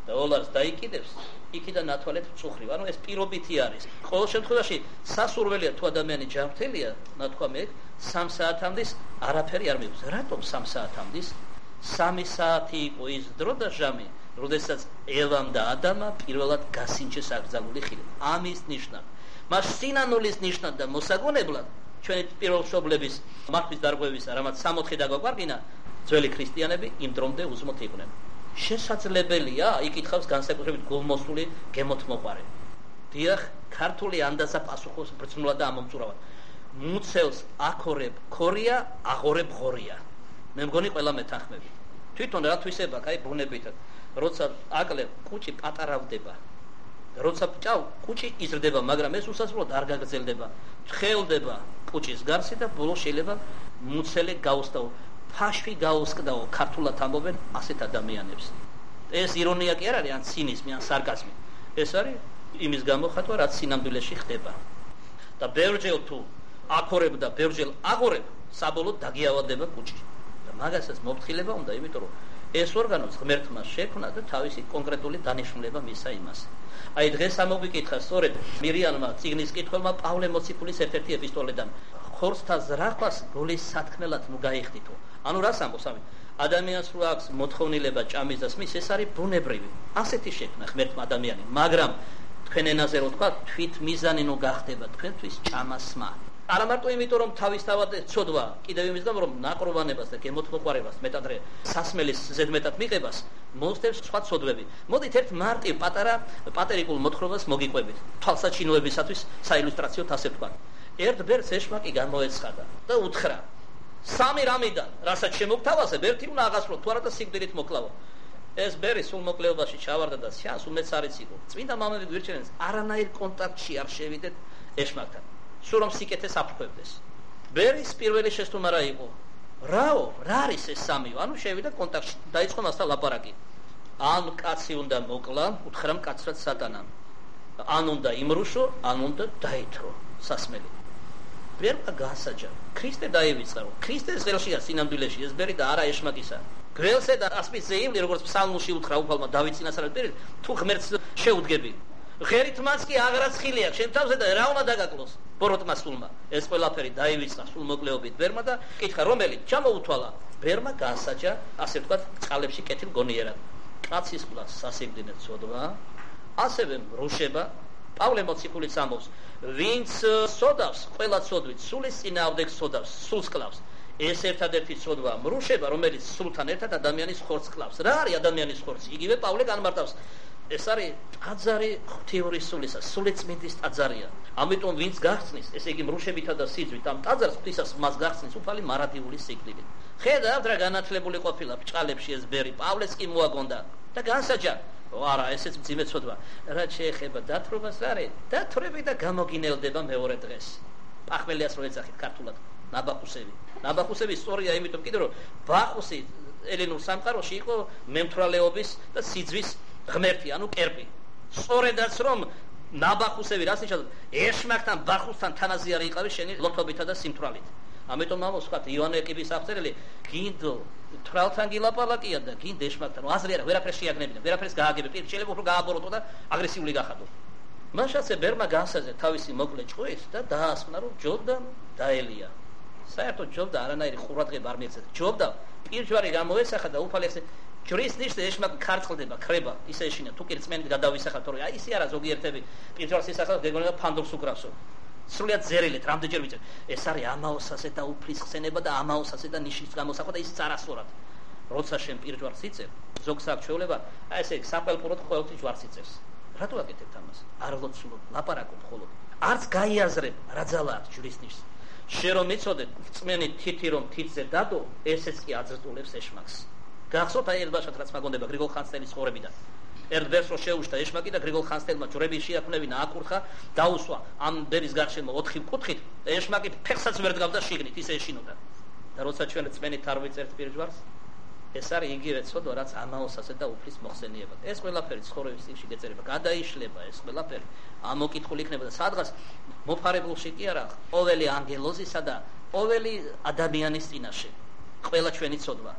და ოლარს დაიკიდებს, იქიდან ნათვალეთ წუხრივ. ანუ ეს პირობითი არის. ყოველ შემთხვევაში სასურველია თუ ადამიანი ჯანმრთელია, ნათქვამი ეგ, სამ საათამდის არაფერი არ მიიღოს. რატომ სამ საათამდის? სამი საათი იყო ის დრო და ჟამი, როდესაც ევამ და ადამმა პირველად გასინჯეს აკრძალული ხილი. ამის ნიშნად. მას სინანულის ნიშნად და მოსაგონებლად ჩვენი პირველშობლების მართვის დარღვევისა, რამაც სამოთხე დაგვაგვარგინა, ძველი ქრისტიანები იმ დრომდე უსმოთ იყვნენ. შესაძლებელია, იკითხავს განსაკუთრებით გულმოსული გემოთმოყვარე. დიახ, ქართული ანდაზა პასუხობს ბრძნულად და ამომწურავად. მუცელს აქორებ ქორია, აღორებ ღორია. მე მგონი ყველა მეთანხმები. თვითონ რათვის ებაქ, აი ბუნებითად. როცა აკლებ, კუჭი პატარავდება. როცა ჭავ, კუჭი იზრდება, მაგრამ ეს უსასრულოდ არ გაგრძელდება. თხეულდება კუჭის გარსი და ბოლოს შეიძლება მუცელი გაუსტაო. ფაშვი გაუსკდაო, ქართულად ამბობენ ასეთ ადამიანებს. ეს ირონია კი არ არის, ან ცინიზმი, ან სარკაზმი. ეს არის იმის გამოხატვა, რაც სინამდვილეში ხდება. და ბევრჯერ თუ აქორებ და ბევრჯერ აღორებ, საბოლოოდ დაგიავადება კუჭი. და მაგასაც მოფრთხილება უნდა, იმიტომ რომ ეს ორგანოც ღმერთმა შექმნა და თავისი კონკრეტული დანიშნულება მისცა იმას. აი დღეს ამოგვიკითხა სწორედ მირიანმა წიგნის კითხველმა პავლე მოციქულის ერთ-ერთი ეპისტოლედან. ხორცთა ზრახვას გულის სათქმელად ნუ გაიხდითო. ანუ რას ამბობს ამით? ადამიანს რო აქვს მოთხოვნილება ჭამის და სმის, ეს არის ბუნებრივი. ასეთი შექმნა ღმერთმა ადამიანი, მაგრამ თქვენ ენაზე რო თქვა, თვით მიზანი ნუ გახდება თქვენთვის ჭამა სმა. არა მარტო იმიტომ რომ თავისთავად ცოდვა, კიდევ იმის გამო რომ ნაკროვანებას და გემოთმოყვარებას, მეტადრე სასმელის ზედმეტად მიღებას მოსდევს სხვა ცოდვები. მოდით ერთ მარტივ პატარა პატერიკულ მოთხრობას მოგიყვებით. თვალსაჩინოებისათვის საილუსტრაციოდ ასე ვთქვა. ერთ ბერს ეშმაკი გამოეცხადა და უთხრა: სამი რამიდან, რასაც შემოგთავაზებ, ერთი უნდა აღასრულო, თუ არა და სიკვდილით მოკლავო. ეს ბერი სულ მოკლეობაში ჩავარდა და სიანს უმეც არ იციქო. წმინდა მამები გვირჩევენ, არანაირ კონტაქტში არ შევიდეთ ეშმაკთან. სულ რომ სიკეთეს აფრქვევდეს. ბერის პირველი შეცდომა რა იყო? რაო, რა არის ეს სამიო? ანუ შევიდა კონტაქტში, დაიწყო მასთან ლაპარაკი. ან კაცი უნდა მოკლა, უთხრა მკაცრად სატანამ. ან უნდა იმრუშო, ან უნდა დაითრო სასმელი. ბერმა გაასაჯა. ქრისტე დაივიწყა, რომ ქრისტეს ხელშია სინამდვილეში ეს ბერი და არა ეშმაკისა. გველსე და ასპის ზეიმლი, როგორც ფსალმუში უთხრა უფალმა დავით წინასწარ პირით, თუ ღმერთს შეუდგები. ღერით მას კი აღრაც ხილი აქვს შენ თავზე და რა უნდა დაგაკლოს ბოროტმა სულმა. ეს ყველაფერი დაივიწყა სულ მოკლეობით ბერმა და კითხა რომელი ჩამოუთვალა. ბერმა გაასაჯა, ასე ვთქვათ, წყალებში კეთილ გონიერად. კაცის ყლას სასიკვდინე ცოდვა, ასევე მრუშება. პავლე მოციქულიც ამბობს, ვინც სოდავს, ყველა ცოდვით სულის წინააღმდეგ სოდავს, სულს კლავს. ეს ერთადერთი ცოდვა მრუშება, რომელიც სულთან ერთად ადამიანის ხორცს კლავს. რა არის ადამიანის ხორცი? იგივე პავლე განმარტავს. ეს არის ტაძარი ღვთიური სულისა, სულიწმინდის ტაძარია. ამიტომ ვინც გახსნის, ესე იგი მრუშებითა და სიძვით ამ ტაძარს ღვთისას მას გახსნის უფალი მარადიული სიკვდილით. ხედავთ რა განათლებული ყოფილა ბჭყალებში ეს ბერი, პავლეს კი მოაგონდა და განსაჯა. არა, ესეც მძიმე ცოდვა. რა შეეხება დათრობას, რა არის? დათრები და გამოგინელდება მეორე დღეს. პახმელიას რო ეძახით ქართულად, ნაბახუსევი. ნაბახუსევი სწორია იმიტომ კიდე რომ ბახუსი ელენურ სამყაროში იყო მემთვრალეობის და სიძვის ღმერთი, ანუ კერპი. სწორედაც რომ ნაბახუსევი რას ნიშნავს? ეშმაკთან, ბახუსთან თანაზე არ იყავი შენი ლოთობითა და სიმთვრალით. ამიტომ ამოს ვთქვათ, ივანე ეკიბის აღწერილი, გინდ თრალთან გილაპარაკია და გინდ ეშმაკთან. აზრი არა, ვერაფერს შეაგნებინა, ვერაფერს გააგებია, პირ შეიძლება უფრო გააბოროტო და აგრესიული გახადო. მაშასე ბერმა გაასაზრდა თავისი მოკლე ჭყვით და დაასკვნა, რომ ჯობდა დაელია. საერთოდ ჯობდა არანაირი ყურადღება არ მიეცეთ. ჯობდა პირჯვარი გამოესახა და უფალი ესე ჯვრის ნიშნე ეშმაკი ქარწყლდება, ხრება, ისე ეშინა, თუ კი რწმენით გადავისახა, თორე აი ისე არა ზოგიერთები პირჯვარს ისახავს, გეგონება ფანდობს უკრავსო. სრულიად ზერილეთ, რამდენჯერ ვიცით. ეს არის ამაოსასე და უფლის ხსენება და ამაოსასე და ნიშნის გამოსახვა და ის წარასწორად. როცა შენ პირჯვარს იწევ, ზოგს აქვს ჩვეულება, აი ესე საყელპუროდ ყოველთვის ჯვარს იწევს. რატო აკეთებთ ამას? არ ლოცულობ, ლაპარაკობ მხოლოდ. არც გაიაზრებ რა ძალა აქვს ჯვრის ნიშს. შენ რომ იცოდეთ, წმენი თითი რომ თითზე დადო, ესეც კი აძრტულებს ეშმაკს. გახსოვთ აი ელბაშად რაც მაგონდება გრიგოლ ხანძთელის ცხოვრებიდან. ერთ ბერს რო შეუშთა ეშმაკი და გრიგოლ ხანძთელმა ჯვრები შეაქმნევინა აკურხა, დაუსვა ამ ბერის გარშემო ოთხი კუთხით და ეშმაკი ფეხსაც ვერ დგავდა შიგნით, ისე ეშინოდა. და როცა ჩვენ წმენით არ ვიწერთ პირჯვარს, ეს არის იგივე ცოდვა, რაც ამაოსასე და უფლის მოხსენიებად. ეს ყველაფერი ცხოვრების წიგნში გეწერება, გადაიშლება ეს ყველაფერი. ამოკითხული იქნება და სადღაც მოფარებულში კი არა, ყოველი ანგელოზისა და ყოველი ადამიანის წინაშე. ყველა ჩვენი ცოდვა.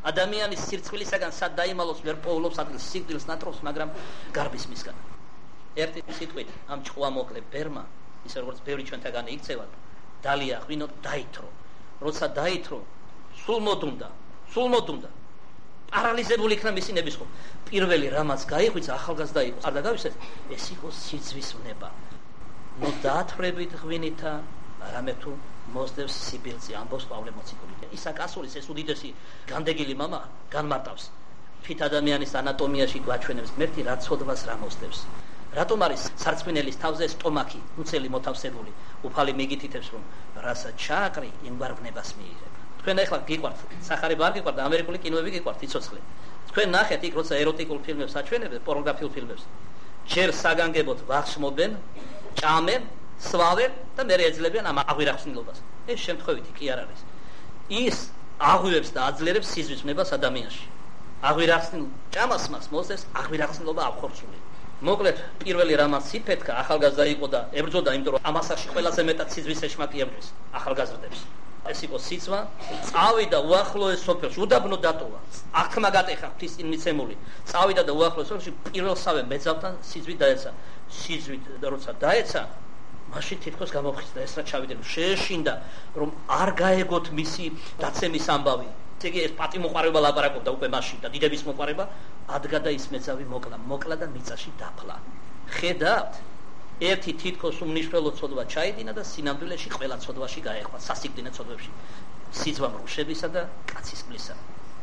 ადამიანის სირცხვილისაგან სად დაიმალოს ვერ პოულობს ადგილს სიკვდილს ნატრობს, მაგრამ გარბის მისგან. ერთი სიტყვით ამ ჭყუამოკლე ბერმა, ისე როგორც ბევრი ჩვენთაგანი იქცევა, დალია ღვინო დაითრო. როცა დაითრო, სულ მოდუნდა, სულ მოდუნდა. პარალიზებული იქნა მისი ნებისხო. პირველი რამაც გაიღვიძა, ახალგაზრდა იყო. არ დაგავიწყეთ, ეს იყო სიძვის ვნება. ნუ დაათრებით ღვინითა, არამედ თუ მოსდევს სიბილწე, ამბობს პავლე მოციქული. ისაკ ასურის ეს უდიდესი განდეგილი მამა განმარტავს. თვით ადამიანის ანატომიაში გვაჩვენებს ღმერთი რა ცოდვას რა მოსდევს. რატომ არის სარწმუნელის თავზე სტომაქი, უცელი მოთავსებული, უფალი მიგითითებს რომ რასაც ჩააკრი, იმგვარ ვნებას მიიღება. თქვენ ახლა გიყვართ, სახარება არ გიყვართ, ამერიკული კინოები გიყვართ, იცოცხლე. თქვენ ნახეთ იქ როცა ეროტიკულ ფილმებს აჩვენებენ, პორნოგრაფიულ ფილმებს. ჯერ საგანგებოდ ვახშმობენ, ჭამენ, სვავენ და მერე ეძლებიან ამ აღვირახსნილობას. ეს შემთხვევითი კი არ არის. ის აღვივებს და აძლიერებს სიზმრის ვნებას ადამიანში. აღვირახსნილ ჭამას მას მოსდევს აღვირახსნილობა აღხორცული. მოკლედ, პირველი რამაც იფეთქა, ახალგაზრდა იყო და ებრძოდა, იმიტომ რომ ამასაში ყველაზე მეტად სიზმრის ეშმაკი ებრძვის ახალგაზრდებს. ეს იყო სიცვა, წავიდა უახლოეს სოფელში, უდაბნო დატოვა. აღქმა გატეხა ღვთის წინ მიცემული. წავიდა და უახლოეს სოფელში პირველსავე მეძავთან სიძვით დაეცა. სიძვით და როცა დაეცა, მაშინ თითქოს გამოფხიზდა ეს რა ჩავიდნენ. შეეშინდა, რომ არ გაეგოთ მისი დაცემის ამბავი. ესე იგი ეს პატიმოყარეობა ლაპარაკობდა უკვე მაშინ და დიდების მოყარება, ადგა და ის მეძავი მოკლა, მოკლა და მიწაში დაფლა. ხედავთ, ერთი თითქოს უმნიშვნელო ცოდვა ჩაიდინა და სინამდვილეში ყველა ცოდვაში გაეხვა, სასიკვდინე ცოდვებში. სიძვა მრუშებისა და კაცისყლისა.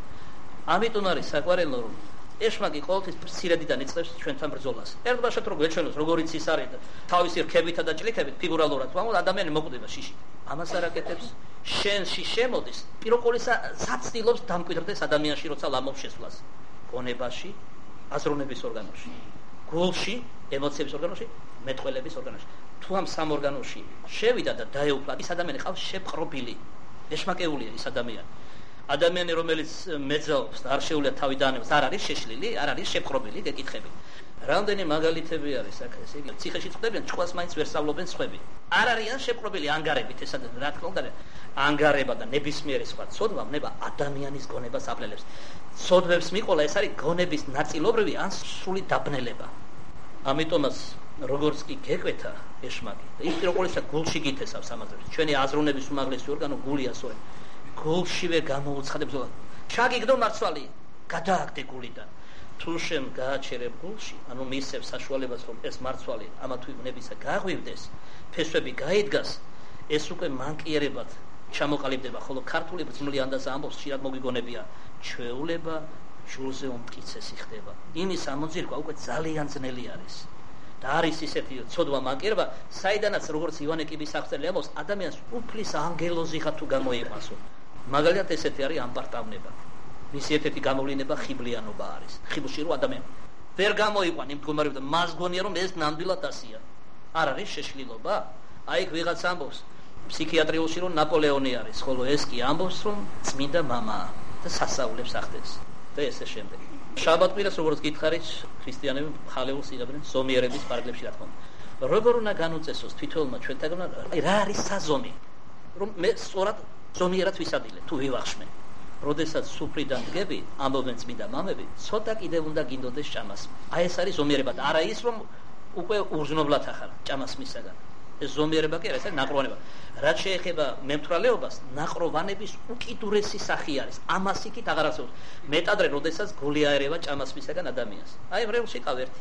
ამიტომ არის საყვარელო, რომ ეშმაკი ყოველთვის მცირედიდან იწყებს ჩვენთან ბრძოლას. ერთბაშად რო გვეჩვენოს, როგორიც ის არის და თავისი რქებითა და ჭლიქებით ფიგურალურად ვამბობ, ადამიანი მოკვდება შიში. ამას არ აკეთებს, შენში შემოდის, პიროკოლისა საცდილობს დამკვიდრდეს ადამიანში, როცა ლამობს შესვლას. გონებაში, აზროვნების ორგანოში, გულში, ემოციების ორგანოში, მეტყველების ორგანოში. თუ ამ სამ ორგანოში შევიდა და დაეუფლა, ის ადამიანი ყავს შეპყრობილი. ეშმაკეულია ის ადამიანი. ადამიანი, რომელიც მეძაობს და არ შეუძლია თავი დაანებოს, არ არის შეშლილი, არ არის შეპყრობილი, გეკითხები. რამდენი მაგალითები არის აქ, ესე იგი, ციხეში წვდებიან, ჭკუას მაინც ვერ სწავლობენ სხვები. არ არიან შეპყრობილი ანგარებით, ეს რა თქმა უნდა, ანგარება და ნებისმიერი სხვა ცოდვა, ნება ადამიანის გონებას აბლელებს. ცოდვებს მიყოლა, ეს არის გონების ნაწილობრივი ან სრული დაბნელება. ამიტომაც როგორც კი გეკვეთა ეშმაკი, და ის პიროკოლისა გულში გითესავს ამაზებს. ჩვენი აზროვნების უმაღლესი ორგანო გულია სწორედ. გულშივე გამოუცხადებს ზოგადად. ჩაგიგდო მარცვალი, გადააგდე გულიდან. თუ შენ გააჩერებ გულში, ანუ მისცემ საშუალებას, რომ ეს მარცვალი ამა თუ იმ ვნებისა გაღვივდეს, ფესვები გაიდგას, ეს უკვე მანკიერებად ჩამოყალიბდება, ხოლო ქართული ბრძნული ანდაზა ამბობს, ხშირად მოგიგონებია, ჩვეულება ჯულზე უმტკიცესი ხდება. იმის ამოძირკვა უკვე ძალიან ძნელი არის. და არის ისეთი ცოდვა მანკიერება, საიდანაც როგორც ივანე კიბის აღწერილი ამბობს, ადამიანს უფლის ანგელოზიღა თუ გამოიყვანსო. მაგალითად ესეთი არის ამპარტავნება. მისი ერთ-ერთი გამოვლინება ხიბლიანობა არის. ხიბლში რო ადამიანი ვერ გამოიყვან იმ მდგომარეობიდან, მას გონია რომ ეს ნამდვილად ასია. არ არის შეშლილობა? აი იქ ვიღაც ამბობს ფსიქიატრიულში რომ ნაპოლეონი არის, ხოლო ეს კი ამბობს რომ წმინდა მამაა და სასწაულებს ახდენს. და ესე შემდეგ. შაბათკვირას როგორც გითხარით, ქრისტიანები ხალეულს იღებენ ზომიერების პარაგლებში რა თქმა უნდა. როგორ უნდა განუწესოს თვითონმა ჩვენთაგან რა არის საზომი? რომ მე სწორად ზომიერად ვისადილე თუ ვივახშმე. როდესაც სუფრიდან დგები, ამბობენ წმინდა მამები, ცოტა კიდევ უნდა გინდოდეს ჭამას. აი ეს არის ზომიერება და არა ის რომ უკვე უზნობლად ახარ ჭამას მისაგან. ეს ზომიერება კი არის, ეს ნაყროვანება. რაც შეეხება მემთვრალეობას, ნაყროვანების უკიდურესი სახი არის. ამას იქით აღარ არსებობს. მეტადრე, როდესაც გული აერევა ჭამას მისაგან ადამიანს. აი ვრეულში ყავ ერთი.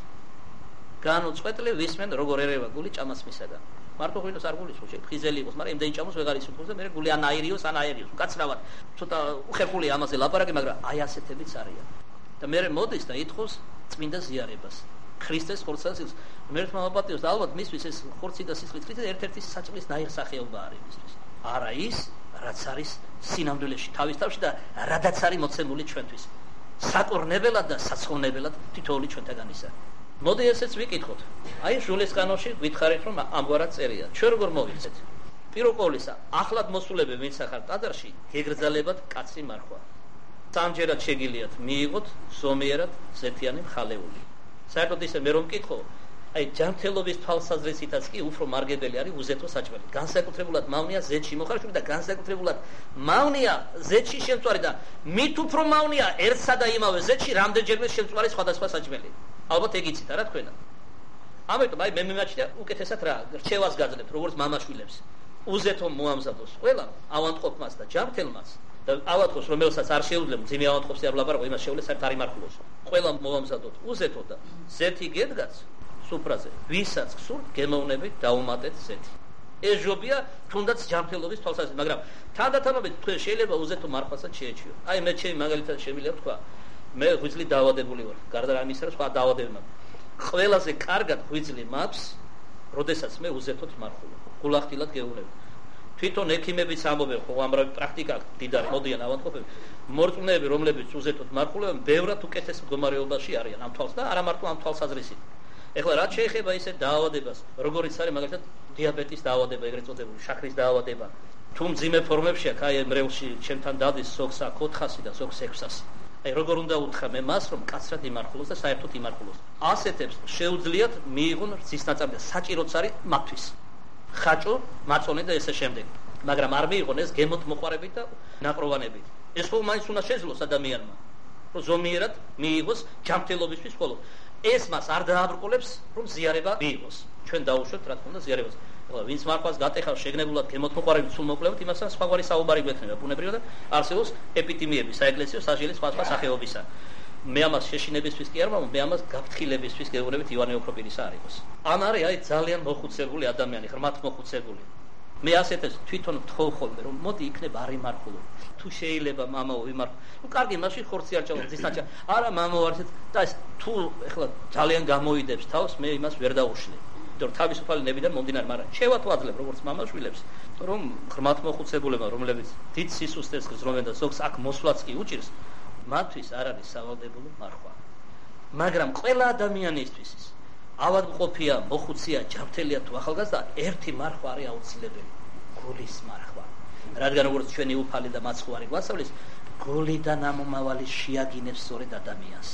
განუწყვეტლი ვისმენ როგორ ერევა გული ჭამას მისაგან. მარტო ღვინოს არ გულისხმობს, ხიზელი იყოს, მაგრამ იმდენი ჭამოს ვეღარ ისუფოს და მე გული ან აერიოს, ან აერიოს. უკაცრავად, ცოტა უხერხულია ამაზე ლაპარაკი, მაგრამ აი ასეთებიც არიან. და მე მოდის და ითხოვს წმინდა ზიარებას. ქრისტეს ხორცსა მერთმა მოპატიოს და ალბათ მისთვის ეს ხორცი და სისხლი ქრისტეს ერთ-ერთი საჭმლის ნაირსახეობა არის მისთვის. არა ის, რაც არის სინამდვილეში თავის თავში და რადაც არის მოცემული ჩვენთვის. საკურნებელად და საცხოვნებელად თითოეული ჩვენთაგანისა. მოდი ესეც ვიკითხოთ. აი ჟულეს კანონში გითხარით რომ ამგვარად წერია. ჩვენ როგორ მოვიქცეთ? პიროკოლისა, ახლად მოსულები ვინც ახარ ტაძარში, გეგრძალებათ კაცი მარხვა. სამჯერად შეგიძლიათ მიიღოთ ზომიერად ზეთიანი მხალეული. საერთოდ ისე მე რომ მკითხო, აი ჯანმრთელობის თვალსაზრისითაც კი უფრო მარგებელი არის უზეთო საჭმელი. განსაკუთრებულად მავნია ზეთში მოხარშული და განსაკუთრებულად მავნია ზეთში შემწვარი და მით უფრო მავნია ერთსა და იმავე ზეთში რამდენჯერმე შემწვარი სხვადასხვა საჭმელი. ალბათ ეგ იცით არა თქვენა. ამიტომ აი მე მიმაჩნია უკეთესად რა რჩევას გაძლევთ როგორც მამაშვილებს. უზეთო მოამზადოს ყველა ავადმყოფს და ჯანმრთელმაც და ავადმყოფს რომელსაც არ შეუძლია მძიმე ავადმყოფს არ ვლაპარაკო იმას შეუძლია საერთოდ არ იმართულოს. ყველა მოამზადოთ უზეთო და ზეთი გედგაც სუფრაზე ვისაც გსურთ გემოვნებით დაუმატეთ ზეთი. ეს ჯობია თუნდაც ჯანმრთელობის თვალსაზრისით, მაგრამ თანდათანობით თქვენ შეიძლება უზეთო მარხვასაც შეეჩიო. აი მე ჩემი მაგალითად შემიძლია ვთქვა, მე ღვიძლი დაავადებული ვარ, გარდა ამისა რა სხვა დაავადებები მაქვს. ყველაზე კარგად ღვიძლი მაქვს, როდესაც მე უზეთოდ მარხულობ. გულახდილად გეუბნები. თვითონ ექიმებიც ამბობენ, ხო ამრავი პრაქტიკა დიდარი მოდიან ავადმყოფები, მორწმუნეები რომლებიც უზეთოდ მარხულებენ, ბევრად უკეთეს მდგომარეობაში არიან ამ თვალს და არა მარტო ამ თვალსაზრისით. ეხლა რაც შეეხება ისე დაავადებას, როგორიც არის მაგალითად დიაბეტის დაავადება, ეგრეთ წოდებული შაქრის დაავადება, თუ მძიმე ფორმებში აქვს, აი მრევლში ჩემთან დადის სოქს აქვს ოთხასი და სოქს ექვსასი. აი როგორ უნდა უთხრა მე მას, რომ კაცრად იმარხულოს და საერთოდ იმარხულოს. ასეთებს შეუძლიათ მიიღონ რძის ნაწარმი და საჭიროც არის მათთვის. ხაჭო, მაწონე და ესე შემდეგ. მაგრამ არ მიიღონ ეს გემოთ მოყარებით და ნაკროვანებით. ეს ხო მაინც უნდა შეძლოს ადამიანმა, რომ ზომიერად მიიღოს ჯანმრთელობისთვის მხოლოდ. ეს მას არ დააბრკოლებს, რომ ზიარება მიიღოს. ჩვენ დაუშვებთ რა თქმა უნდა ზიარებას. ეხლა ვინც მარხვას გატეხავს შეგნებულად გემოთ მოყარებით სულ მოკლებთ, იმასთან სხვაგვარი საუბარი გვექნება ბუნებრივად და არსებობს ეპიდემიები, საეკლესიო საჟელი სხვა სხვა სახეობისა. მე ამას შეშინებისთვის კი არ მაქვს, მე ამას გაფრთხილებისთვის გეუბნებით ივანე ოქროპირისა არ იყოს. ან არის აი ძალიან მოხუცებული ადამიანი, ღრმად მოხუცებული. მე ასეთებს თვითონ ვთხოვ ხოლმე, რომ მოდი იქნება არ იმარხულო. თუ შეიძლება მამაო იმარხულო. ნუ კარგი, მაშინ ხორცი არ ჩავალ, ძისნაჭა. არა მამაო არ ისეთ და ეს თუ ეხლა ძალიან გამოიდებს თავს, მე იმას ვერ დაუშვი. იმიტომ რომ თავისუფალი ნებიდან მომდინარე, მაგრამ შევათ ვაძლევ როგორც მამაშვილებს, რომ ღრმად მოხუცებულებმა, რომლებიც დიდ სისუსტეს გრძნობენ და ზოგს აქ მოსვლაც კი უჭირს, მათთვის არ არის სავალდებულო მარხვა. მაგრამ ყველა ადამიანისთვის ის ავადმყოფია, მოხუცია, ჯანმრთელია თუ ახალგაზრდა, ერთი მარხვა არის აუცილებელი, გულის მარხვა. რადგან როგორც ჩვენი უფალი და მაცხოვარი გვასწავლის, გულიდან ამომავალი შეაგინებს სწორედ ადამიანს.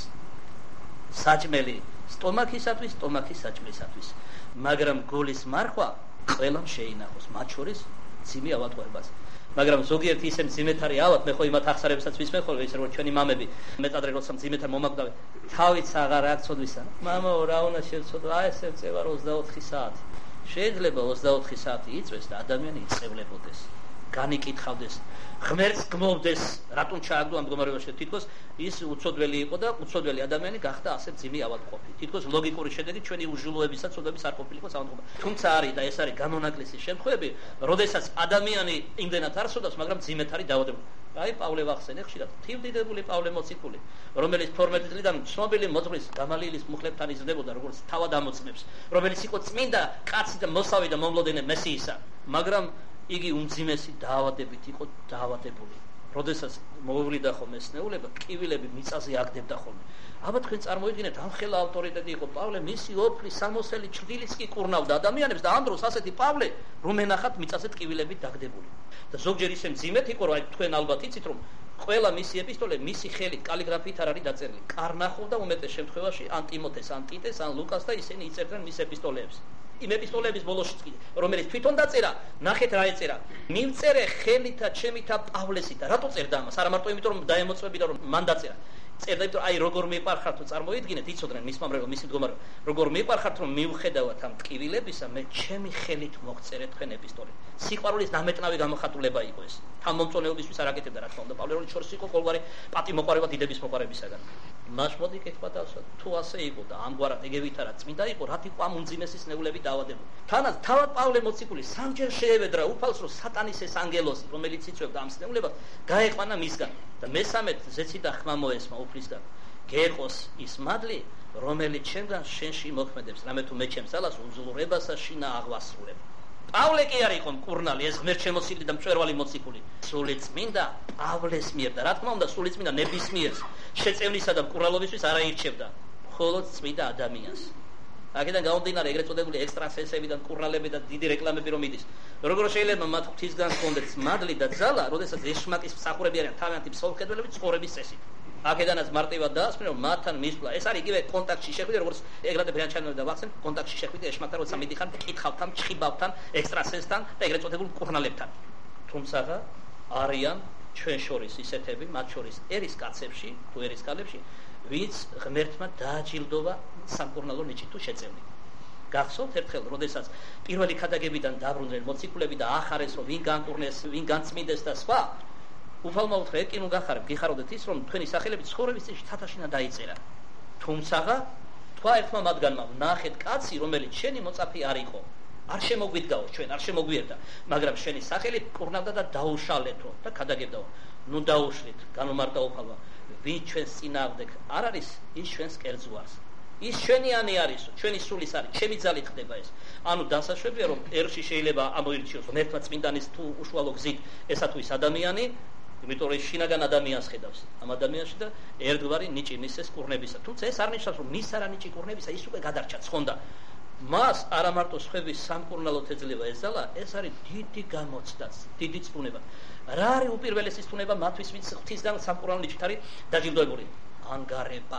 საჭმელი სტომაქისათვის, სტომაქის საჭმლისათვის. მაგრამ გულის მარხვა ყველამ შეინახოს, მათ შორის მძიმე ავადმყოფებას. მაგრამ ზოგიერთი ისე მძიმეთ არის ავად, მე ხო იმათ ახსარებსაც ვისმენ ხოლმე, ისე როგორც ჩვენი მამები, მეტადრე როცა მძიმეთან მომაკვდავენ, თავიც აღარ აქცოდვისა. მამაო, რა უნდა შევცოდო? აი ესე წევა ოცდაოთხი საათი. შეიძლება ოცდაოთხი საათი იწვეს და ადამიანი იწევლებოდეს, განიკითხავდეს, ღმერთს გმოვდეს, რატომ ჩააგდო ამ მდგომარეობაში. თითქოს ის უცოდველი იყო და უცოდველი ადამიანი გახდა ასე მძიმე ავადმყოფი. თითქოს ლოგიკური შედეგი ჩვენი უჟილოებისა წოდების არ ყოფილიყო ავადმყოფობა. თუმცა არის და ეს არის გამონაკლისი შემთხვევები, როდესაც ადამიანი იმდენად არ სოდავს, მაგრამ მძიმედ არის დაავადებული. აი პავლე ვახსენე ხშირად, თივდიდებული პავლე მოციქული, რომელიც თორმეტი წლიდან ცნობილი მოძღვრის გამალიელის მუხლებთან იზრდებოდა, როგორც თავად ამოწმებს, რომელიც იყო წმინდა კაცი და მოსავი და მომლოდენე მესიისა, მაგრამ იგი უმძიმესი დაავადებით იყო დაავადებული. როდესაც მოუვლიდა ხოლმე სნეულება, ტკივილები მიწაზე აგდებდა ხოლმე. აბა თქვენ წარმოიდგინეთ, ამ ხელა ავტორიტეტი იყო პავლე, მისი ოფლი, სამოსელი ჭრდილიც კი კურნავდა ადამიანებს და ამ დროს ასეთი პავლე რომ ენახათ მიწაზე ტკივილებით დაგდებული. და ზოგჯერ ისე მძიმეთ იყო, რომ აი თქვენ ალბათ იცით, რომ ყველა მისი ეპისტოლე მისი ხელით კალიგრაფიით არ არის დაწერილი. კარნახოვ და უმეტეს შემთხვევაში ან ტიმოთეს, ან ტიტეს, ან ლუკას და ისინი იწერდნენ მის ეპისტოლეებს. იმ ეპისტოლეების ბოლოშიც კი, რომელიც თვითონ დაწერა, ნახეთ რა ეწერა. მივწერე ხელითა ჩემითა პავლესითა. რატო წერდა ამას? არა მარტო იმიტომ რომ დაემოწმებიდა რომ მან დაწერა. წერდა იმიტომ აი როგორ მიყარხართ თუ წარმოიდგინეთ, იცოდნენ მის მომრევლო, მისი მდგომარეობა. როგორ მიყარხართ რომ მივხედავთ ამ ტკივილებისა, მე ჩემი ხელით მოგწერე თქვენ ეპისტოლე. სიყვარულის დამეტნავი გამოხატულება იყო ეს. თანმომწონეობისთვის არ აკეთებდა რა თქმა უნდა, პავლე როლის შორის იყო ყოველგვარი პატიმოყარება დიდების მოყარებისაგან. მას მოდი კითხვა დავსვათ, თუ ასე იყო და ამგვარად ეგევით არა წმინდა იყო, რატო იყო ამ უმძიმესი სნეულები დაავადებული. თანაც თავად პავლე მოციქული სამჯერ შეევედრა უფალს, რომ სატანის ეს ანგელოზი, რომელიც იწვევდა ამ სნეულებას, გაეყვანა მისგან და მესამედ ზეცი და ხმა მოესმა უფლისგან. გეყოს ის მადლი, რომელიც ჩემგან შენში მოქმედებს, რამე თუ მე ჩემს ძალას უძლურებასა შინა აღვასრულებ. პავლე კი არ იყო მკურნალი, ეს ღმერთშემოსილი და მწვერვალი მოციქული. სული წმინდა პავლეს მიერ და რა თქმა უნდა, სული წმინდა ნებისმიერს შეწევნისა და მკურნალობისთვის არ აირჩევდა, მხოლოდ წმინდა ადამიანს. აქედან გამომდინარე ეგრეთ წოდებული ექსტრასენსები და მკურნალები და დიდი რეკლამები რომ იდის. როგორ შეიძლება მათ ღვთისგან ჰქონდეს მადლი და ძალა, როდესაც ეშმაკის მსახურები არიან თავიანთი მსხვილხედველები ცხოვრების წესით. აქედანაც მარტივად დაასრულე, რომ მათთან მისვლა. ეს არის იგივე კონტაქტში შეხვიდე, როგორც ეგრადე ბრიანჩანელი და ვახსენ, კონტაქტში შეხვიდე ეშმაკთან, როცა მიდიხარ კითხავთან, ჩხიბავთან, ექსტრასენსთან და ეგრეთ წოდებულ კურნალებთან. თუმცა არიან ჩვენ შორის ისეთები, მათ შორის ერის კაცებში, თუ ერის კალებში, ვინც ღმერთმა დააჯილდოვა სამკურნალო ნიჭით თუ შეწევნით. გახსოვთ ერთხელ, როდესაც პირველი ქადაგებიდან დაბრუნდნენ მოციქულები და ახარეს, რომ ვინ განკურნეს, ვინ განწმინდეს და სხვა, უფალმა უთხრა, ეკინო გახარებ, გიხაროდეთ ის, რომ თქვენი სახელები ცხოვრების წინში თათაშინა დაიწერა. თუმცა თქვა ერთმა მათგანმა, ნახეთ კაცი, რომელიც შენი მოწაფე არ იყო. არ შემოგვიდგაო ჩვენ, არ შემოგვიერთა, მაგრამ შენი სახელი კურნავდა და დაუშალეთო და ქადაგებდაო. ნუ დაუშლით, განუმარტა უფალმა. ვინ ჩვენს წინააღმდეგ არ არის, ის ჩვენს კერძ უარს. ის ჩვენიანი არისო, ჩვენი სულის არის, ჩემი ძალით ხდება ეს. ანუ დასაშვებია, რომ ერში შეიძლება ამოირჩიოს ღმერთმა წმინდანის თუ უშუალო გზით ესა თუ ის ადამიანი, იმიტომ რომ შინაგან ადამიანს ხედავს ამ ადამიანში და ერთგვარი ნიჭი მისცეს კურნებისა. თუმცა ეს არ ნიშნავს, რომ მის არა ნიჭი კურნებისა, ის უკვე გადარჩა ცხონდა. მას არა მარტო სხვების სამკურნალოდ ეძლევა ესალა, ეს არის დიდი გამოცდაც, დიდი წვნება. რა არის უპირველესი წვნება მათთვის, ვინც ღვთისგან სამკურნალო ნიჭით არის დაჯილდოებული? ანგარება.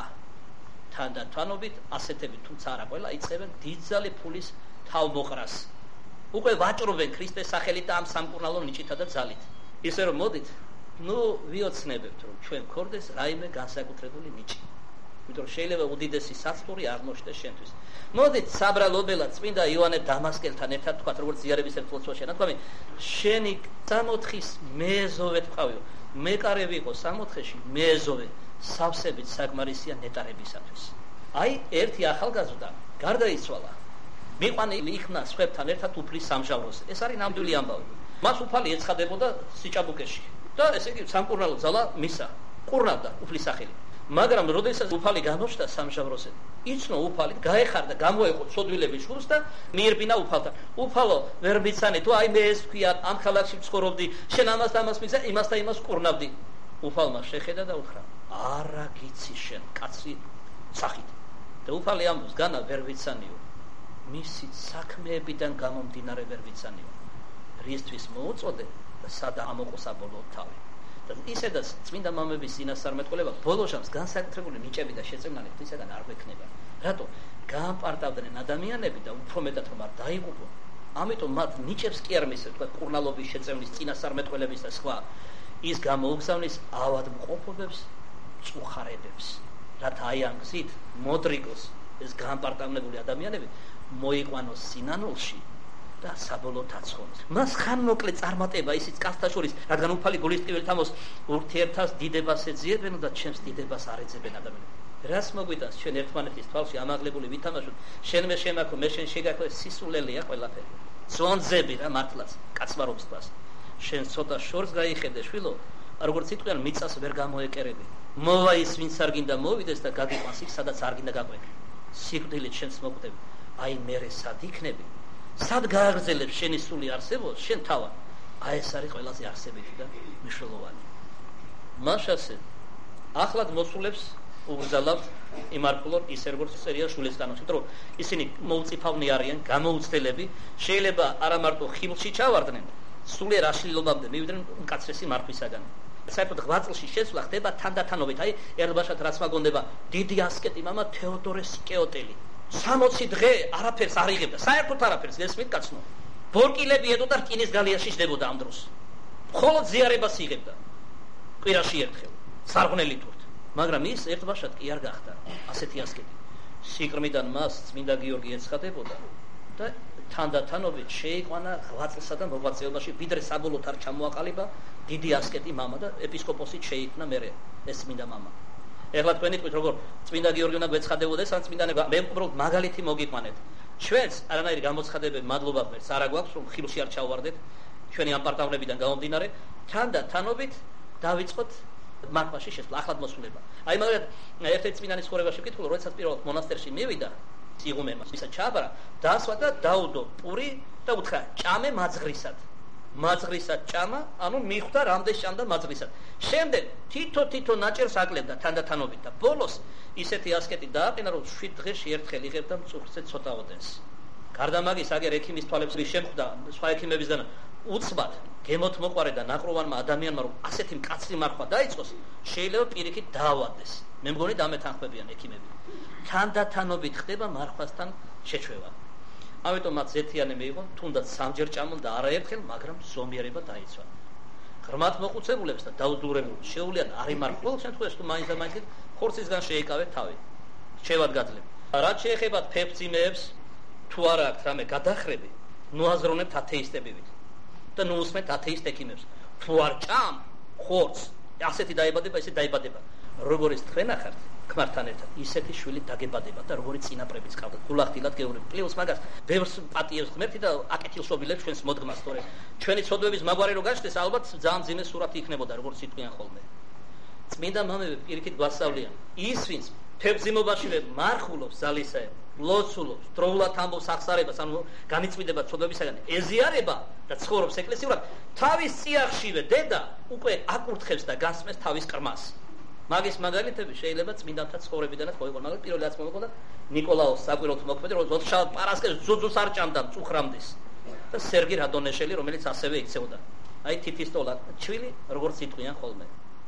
თანდათანობით ასეთები, თუმცა არა ყველა, იწყებენ დიდძალი ფულის თავმოყრას. უკვე ვაჭრობენ ქრისტეს სახელით და ამ სამკურნალო ნიჭითა და ძალით. ისე რომ მოდით, ნუ ვიოცნებებთ, რომ ჩვენ გქონდეს რაიმე განსაკუთრებული ნიჭი. იმიტომ რომ შეიძლება უდიდესი საცდური არ მოხდეს შენთვის. მოდით საბრალობელად წმინდა იოანე დამასკელთან ერთად თქვა, როგორც ზიარების ერთ ლოცვაში, ნათქვამი, შენი სამოთხის მეეზოვე თქვავიო. მეკარე ვიყო სამოთხეში მეეზოვე. სავსებით საკმარისია ნეტარებისათვის. აი, ერთი ახალგაზრდა გარდაიცვალა. მიყვანილი იქნა სხვებთან ერთად უფლის სამჟავროზე. ეს არის ნამდვილი ამბავი. მას უფალი ეცხადებოდა სიჭაბუკეში და ესე იგი სამკურნალო ძალა მისა. კურნავდა უფლის სახელით. მაგრამ როდესაც უფალი გამოჩნდა სამჟავროზე, იცნო უფალი, გაეხარდა, გამოეყო ცოდვილების შულს და მიირბინა უფალთან. უფალო, ვერ მიცანე, თუ აი მე ეს ვქია, ამ ქალაქში ვცხოვრობდი, შენ ამას და ამას მიცე, იმას და იმას კურნავდი. უფალმა შეხედა და უთხრა, არა გიცი შენ კაცი სახით. და უფალი ამბობს, განა ვერ ვიცანიო. მისი საქმეებიდან გამომდინარე ვერ ვიცანიო. რისთვის მოუწოდე და სადა ამოყო საბოლოო თავი. და ისედაც წმინდა მამების წინასწარმეტყველება ბოლო ჟამს განსაკუთრებული ნიჭები და შეწევნანი ღვთისაგან არ გვექნება. რატო? გაამპარტავდნენ ადამიანები და უფრო მეტად რომ არ დაიღუპონ. ამიტომ მათ ნიჭებს კი არ მისცეს, თქვა კურნალობის შეწევნის, წინასწარმეტყველების და სხვა. ის გამოუგზავნის ავადმყოფობებს, წუხარებებს. რათა აი ამ გზით მოდრიგოს ეს გაამპარტავნებული ადამიანები მოიყვანოს სინანულში და საბოლოოდ აცხონოს. მას ხანმოკლე წარმატება ისიც კაცთა შორის, რადგან უფალი გულის ტკივილთამოს ურთიერთას დიდებას ეძიებენ და ჩემს დიდებას არ ეძებენ ადამიანები. რას მოგვიტანს ჩვენ ერთმანეთის თვალში ამაღლებული ვითამაშოთ, შენ მე შემაქო, მე შენ შეგაქო, სისულელია ყველაფერი. ძონძები რა მართლაც, კაცმარობის თვალს. შენ ცოტა შორს გაიხედე შვილო, როგორც იტყვიან მიწას ვერ გამოეკერები. მოვა ის ვინც არ გინდა მოვიდეს და გაგიყვანს იქ სადაც არ გინდა გაყვეთ. სიკვდილით შენს მოკვდები. აი მერე სად იქნები? სად გააგრძელებს შენი სული არსებობს, შენ თავად. აი ეს არის ყველაზე არსებითი და მნიშვნელოვანი. მაშასე ახლად მოსულებს უგზავნავთ იმართულონ ისე როგორც წერია შულის კანონში, იმიტომ რომ ისინი მოუწიფავნი არიან, გამოუცდელები, შეიძლება არა მარტო ხილში ჩავარდნენ, სულიერ აშლილობამდე მივიდნენ მკაცრესი მართვისაგან. საერთოდ ღვაწლში შესვლა ხდება თანდათანობით. აი, ერთხელ რაც მაგონდება, დიდი ასკეტი მამა თეოდორე სკეოტელი. სამოცი დღე არაფერს არ იღებდა, საერთოდ არაფერს, გესმით კაცნო. ბორკილები ედო და რკინის გალიაში ჯდებოდა ამ დროს. მხოლოდ ზიარებას იღებდა. კვირაში ერთხელ, სარღვნელი თურთ. მაგრამ ის ერთბაშად კი არ გახდა ასეთი ასკეტი. სიყრმიდან მას წმინდა გიორგი ეცხადებოდა და თანდათანობით შეიყვანა ღვაწლსა და მოღვაწეობაში, ვიდრე საბოლოოდ არ ჩამოაყალიბა დიდი ასკეტი მამა და ეპისკოპოსი შეიქმნა მერე ეს წმინდა მამა. ეხლა თქვენი თქვით როგორ წმინდა გიორგი უნდა გვეცხადებოდეს, ან წმინდანებო, მე უბრალოდ მაგალითი მოგიყვანეთ. ჩვენს არანაირი გამოცხადებები მადლობა ღმერთს არ აგვაქვს, რომ ხილში არ ჩავვარდეთ ჩვენი ამპარტავნებიდან გამომდინარე, თანდათანობით დავიწყოთ მართვაში შესვლა, ახლად მოსულება. აი მაგალითად ერთ-ერთი წმინდანის ცხოვრებაში ვკითხულობ, როდესაც პირველად მონასტერში მივიდა, იღუმენმა ისა ჩააბარა, დაასვა და დაუდო პური და უთხრა, ჭამე მაძღრისად. მაძღრისად ჭამა, ანუ მიხვდა რამდენ ჭამდა მაძღრისად. შემდეგ თითო-თითო ნაჭერს აკლებდა თანდათანობით და ბოლოს ისეთი ასკეტი დააყენა, რომ შვიდ დღეში ერთხელ იღებდა მწუხრზე ცოტა ოდენს. გარდა მაგის აგერ ექიმის თვალებს შემხვდა სხვა ექიმებისგან უცბად გემოთ მოყარე და ნაკროვანმა ადამიანმა რომ ასეთი მკაცრი მარხვა დაიწყოს შეიძლება პირიქით დაავადდეს მე მგონი დამეთანხმებიან ექიმები თანდათანობით ხდება მარხვასთან შეჩვევა ამიტომ მათ ზეთიანი მიიღო თუნდაც სამჯერ ჭამონ და არაერთხელ მაგრამ ზომიერება დაიცვა ღრმად მოყუცებულებს და დაუძურებულებს შეუულიათ არ იმარხვა ყოველ შემთხვევაში თუ მაინც და მაინც ხორცისგან შეიკავეთ თავი რჩევად გაძლევთ რაც შეეხებათ ფეფციმეებს თუ არა აქვს რამე გადახრები ნუ აზროვნებთ ათეისტებივით და ნუ უსმენთ ათეისტ ექიმებს თუ არ ჭამ ხორცს ასეთი დაიბადება ისე დაიბადება როგორიც თქვენ ახართ ქმართან ერთად ისეთი შვილი დაგებადება და როგორი წინაპრებიც ყავდათ გულახდილად გეუბნები პლუს მაგას ბევრს პატიებს ღმერთი და აკეთილშობილებს ჩვენს მოდგმას თორე ჩვენი ცოდვების მაგვარი რო გაჩნდეს ალბათ ძალიან ძიმე სურათი იქნებოდა როგორც იტყვიან ხოლმე წმინდა მამები პირიქით გვასწავლიან ის ვინც ფებზიმობაშივე მარხულობს ზალისაებ ლოცულობს დროულად ამბობს ახსარებას ანუ განიწმინდება ცოდვებისაგან ეზიარება და ცხოვრობს ეკლესიურად თავის წიაღშივე დედა უკვე აკურთხებს და გასმეს თავის კრმას მაგის მაგალითები შეიძლება წმინდანთა ცხოვრებიდანაც მოიყო მაგრამ პირველი რაც მომეყო და ნიკოლაოს საკვირველთ მოქმედი რომ ოცშაბათ პარასკევს ძუძუს არ ჭამდა მწუხრამდის და სერგი რადონეშელი რომელიც ასევე იქცეოდა აი თითისტოლა ჩვილი როგორც იტყვიან ხოლმე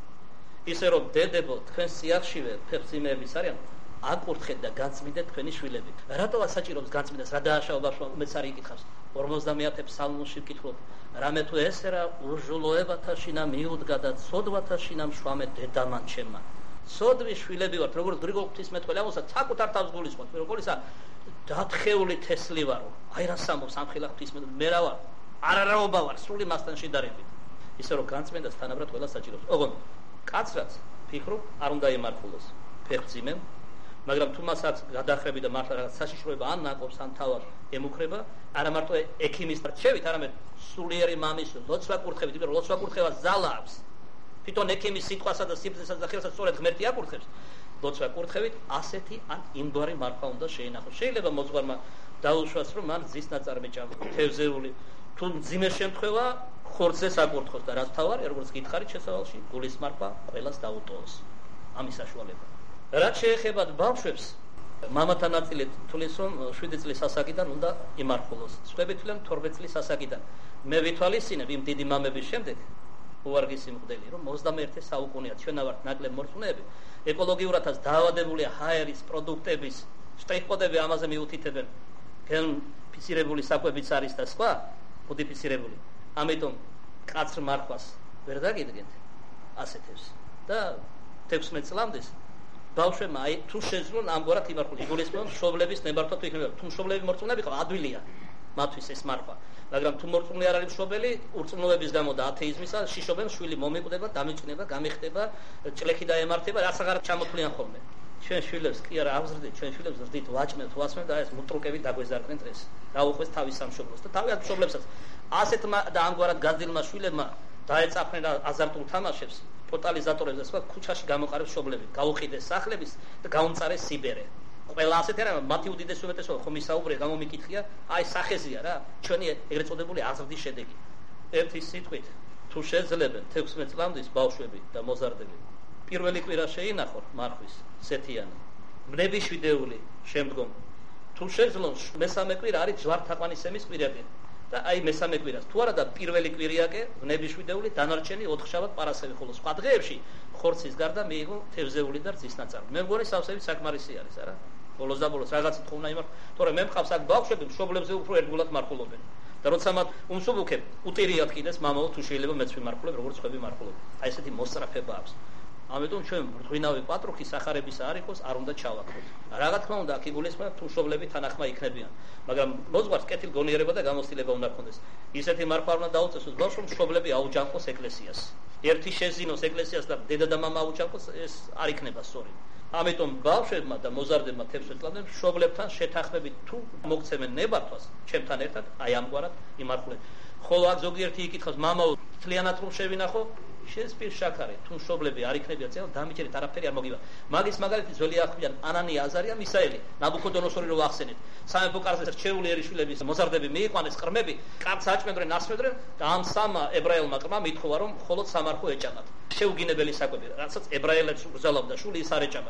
ისე რომ დედებო თქვენ სიახშივე ფებზიმეების არიან აკურთხეთ და განწმინდეთ თქვენი შვილები რატოა საჭიროებს განწმინდას რა დააშაობა მეც არ იკითხავს ორმოცდამეათე ფსალმოში ვკითხულობ რამე თუ ესერა ურჟულოებათა შინა მიუდგა და ცოდვათა შინა მშვამე დედამან ჩემმა ცოდვის შვილები ვართ როგორც გრიგოლ ღვთისმეტყველი ამბობს საკუთარ თავს გულისხმობთ როგორისა დათხეული თესლი ვარო აი რას ამბობს ამხილა ღვთისმეტყველი მე რა ვარ არარაობა ვარ სული მასთან შედარებით ისე რომ განწმინდას თანაბრად ყველა საჭიროებს ოღონდ კაცრაც ფიქრობ არ უნდა იმარხულოს ფეხბზიმემ მაგრამ თუ მასაც გადახრები და მართლა რაღაც საშიშროება ან ნაკობს ან თავად ემუქრება არა მარტო ექიმის რჩევით არამედ სულიერი მამის ლოცვა კურთხებით იმიტომ რომ ლოცვა კურთხევა ზალა აქვს თვითონ ექიმის სიტყვასა და სიბრძნესა და ხელსაც სწორედ ღმერთი აკურთხებს ლოცვა კურთხებით ასეთი ან იმგვარი მარხვა უნდა შეინახოს შეიძლება მოძღვარმა დაუშვას რომ მან ძის ნაწარმი ჭამო თევზეული თუ მძიმე შემთხვევა ხორცზე საკურთხოს და რაც თავარი როგორც გითხარით შესავალში გულის მარხვა ყველას დაუტოვოს ამის საშუალება რაც შეეხებათ ბავშვებს მამათა ნაწილი თulis რომ შვიდი წლის ასაკიდან უნდა იმარხულოს სხვები თulian თორმეტ წლის ასაკიდან მე ვითვალისწინებ იმ დიდი მამების შემდეგ უარგისი მღვდელი რომ ოცდამეერთე საუკუნეა ჩვენ ვართ ნაკლებ მორწმუნეები ეკოლოგიურადაც დაავადებულია ჰაერის პროდუქტების შტრიხკოდები ამაზე მიუთითებენ გენფიცირებული საკვებიც არის და სხვა მოდიფიცირებული ამიტომ კაცრ მარხვას ვერ დაგიდგენთ ასეთებს და თექვსმეტ წლამდე ბავშვებმა აი თუ შეძლონ ამგვარად იმარხულოს იგულისხმება მშობლების ნებართვა თუ იქნება თუ მშობლები მორწმუნეები ყავ ადვილია მათთვის ეს მარხვა მაგრამ თუ მორწმუნე არ არის მშობელი ურწმუნოების გამო და ათეიზმისა შიშობენ შვილი მომიკვდება დამიჭნება გამიხდება ჭლექი დაემართება რაც აღარ ჩამოთვლიან ხოლმე ჩვენ შვილებს კი არა აღზრდით ჩვენ შვილებს ზრდით ვაჭმევთ ვასმევთ და ეს მუტრუკები დაგვეზარდნენ დღეს დაუხვეს თავის სამშობლოს და თავიანთ მშობლებსაც ასეთმა და ამგვარად გაზრდილმა შვილებმა დაეწაფნენ აზარტულ თამაშებს ტოტალიზატორებს და სხვა ქუჩაში გამოყარეს მშობლები გაუყიდეს სახლების და გაუმწარეს სიბერე ყველა ასეთი არა მათი უდიდეს უმეტესობა ხომ ისაუბრია გამომიკითხია აი სახეზია რა ჩვენი ეგრეთ წოდებული აზრდის შედეგი ერთი სიტყვით თუ შეძლებენ თექვსმეტ წლამდის ბავშვები და მოზარდები პირველი კვირა შეინახო მარხვის სეთიანი მნებიშვიდეული შემდგომ თუ შეძლონ მესამე კვირა არის ჯვართაყვანისემის კვირები და აი მესამე კვირას თუ არა და პირველი კვირიაკე მნებიშვიდეული დანარჩენი ოთხშაბათ პარასკევი ხოლო სხვა დღეებში ხორცის გარდა მიიღო თევზეული და რძის ნაწარმი მე მგონი სავსებით საკმარისი არის არა ბოლოს და ბოლოს რაღაც თქო უნდა იმარხო თორე მე მყავს აქ ბავშვები მშობლებზე უფრო ერთგულად მარხულობენ და როცა მათ უმსუბუქებ უტირიათ კიდეს მამაო თუ შეიძლება მეც ვიმარხულებ როგორც ხვები მარხულობ აი ესეთი მოსწრაფება აქვს ამიტომ ჩვენ ღვინავი პატრუხი სახარებისა არ იყოს არ უნდა ჩავაქროთ რა თქმა უნდა აქ იგულისხმება თუ მშობლები თანახმა იქნებიან მაგრამ მოძღვარს კეთილ გონიერება და გამოცდილება უნდა ქონდეს ისეთი მარხვა უნდა დაუწესოს ბავშვს მშობლები აუჯანყოს ეკლესიას ერთი შეძინოს ეკლესიას და დედა და მამა აუჯანყოს ეს არ იქნება სწორი ამიტომ ბავშვებმა და მოზარდებმა თექვსმეტ წლამდე მშობლებთან შეთანხმებით თუ მოგცემენ ნებართვას ჩემთან ერთად აი ამგვარად იმარხულეთ ხოლო აქ ზოგიერთი იკითხავს მამაო თლიანად რომ შევინახო შესპირ შაქარი თუ მშობლები არ იქნებიან წელა დამიჯერეთ არაფერი არ მოგივა მაგის მაგალითი ძველი ახვიან ანანია აზარია მისაელი ნაბუქოდონოსორი რო ახსენეთ სამეფო კარზე რჩეული ერიშვილების მოზარდები მიიყვანეს ყრმები კაცს აჭმევდნენ ასმევდნენ და ამ სამ ებრაელმა ყრმა მithova რომ მხოლოდ სამარხო ეჭამათ შეუგინებელი საკვები რასაც ებრაელებს უგზავნდა შული ის არ ეჭამათ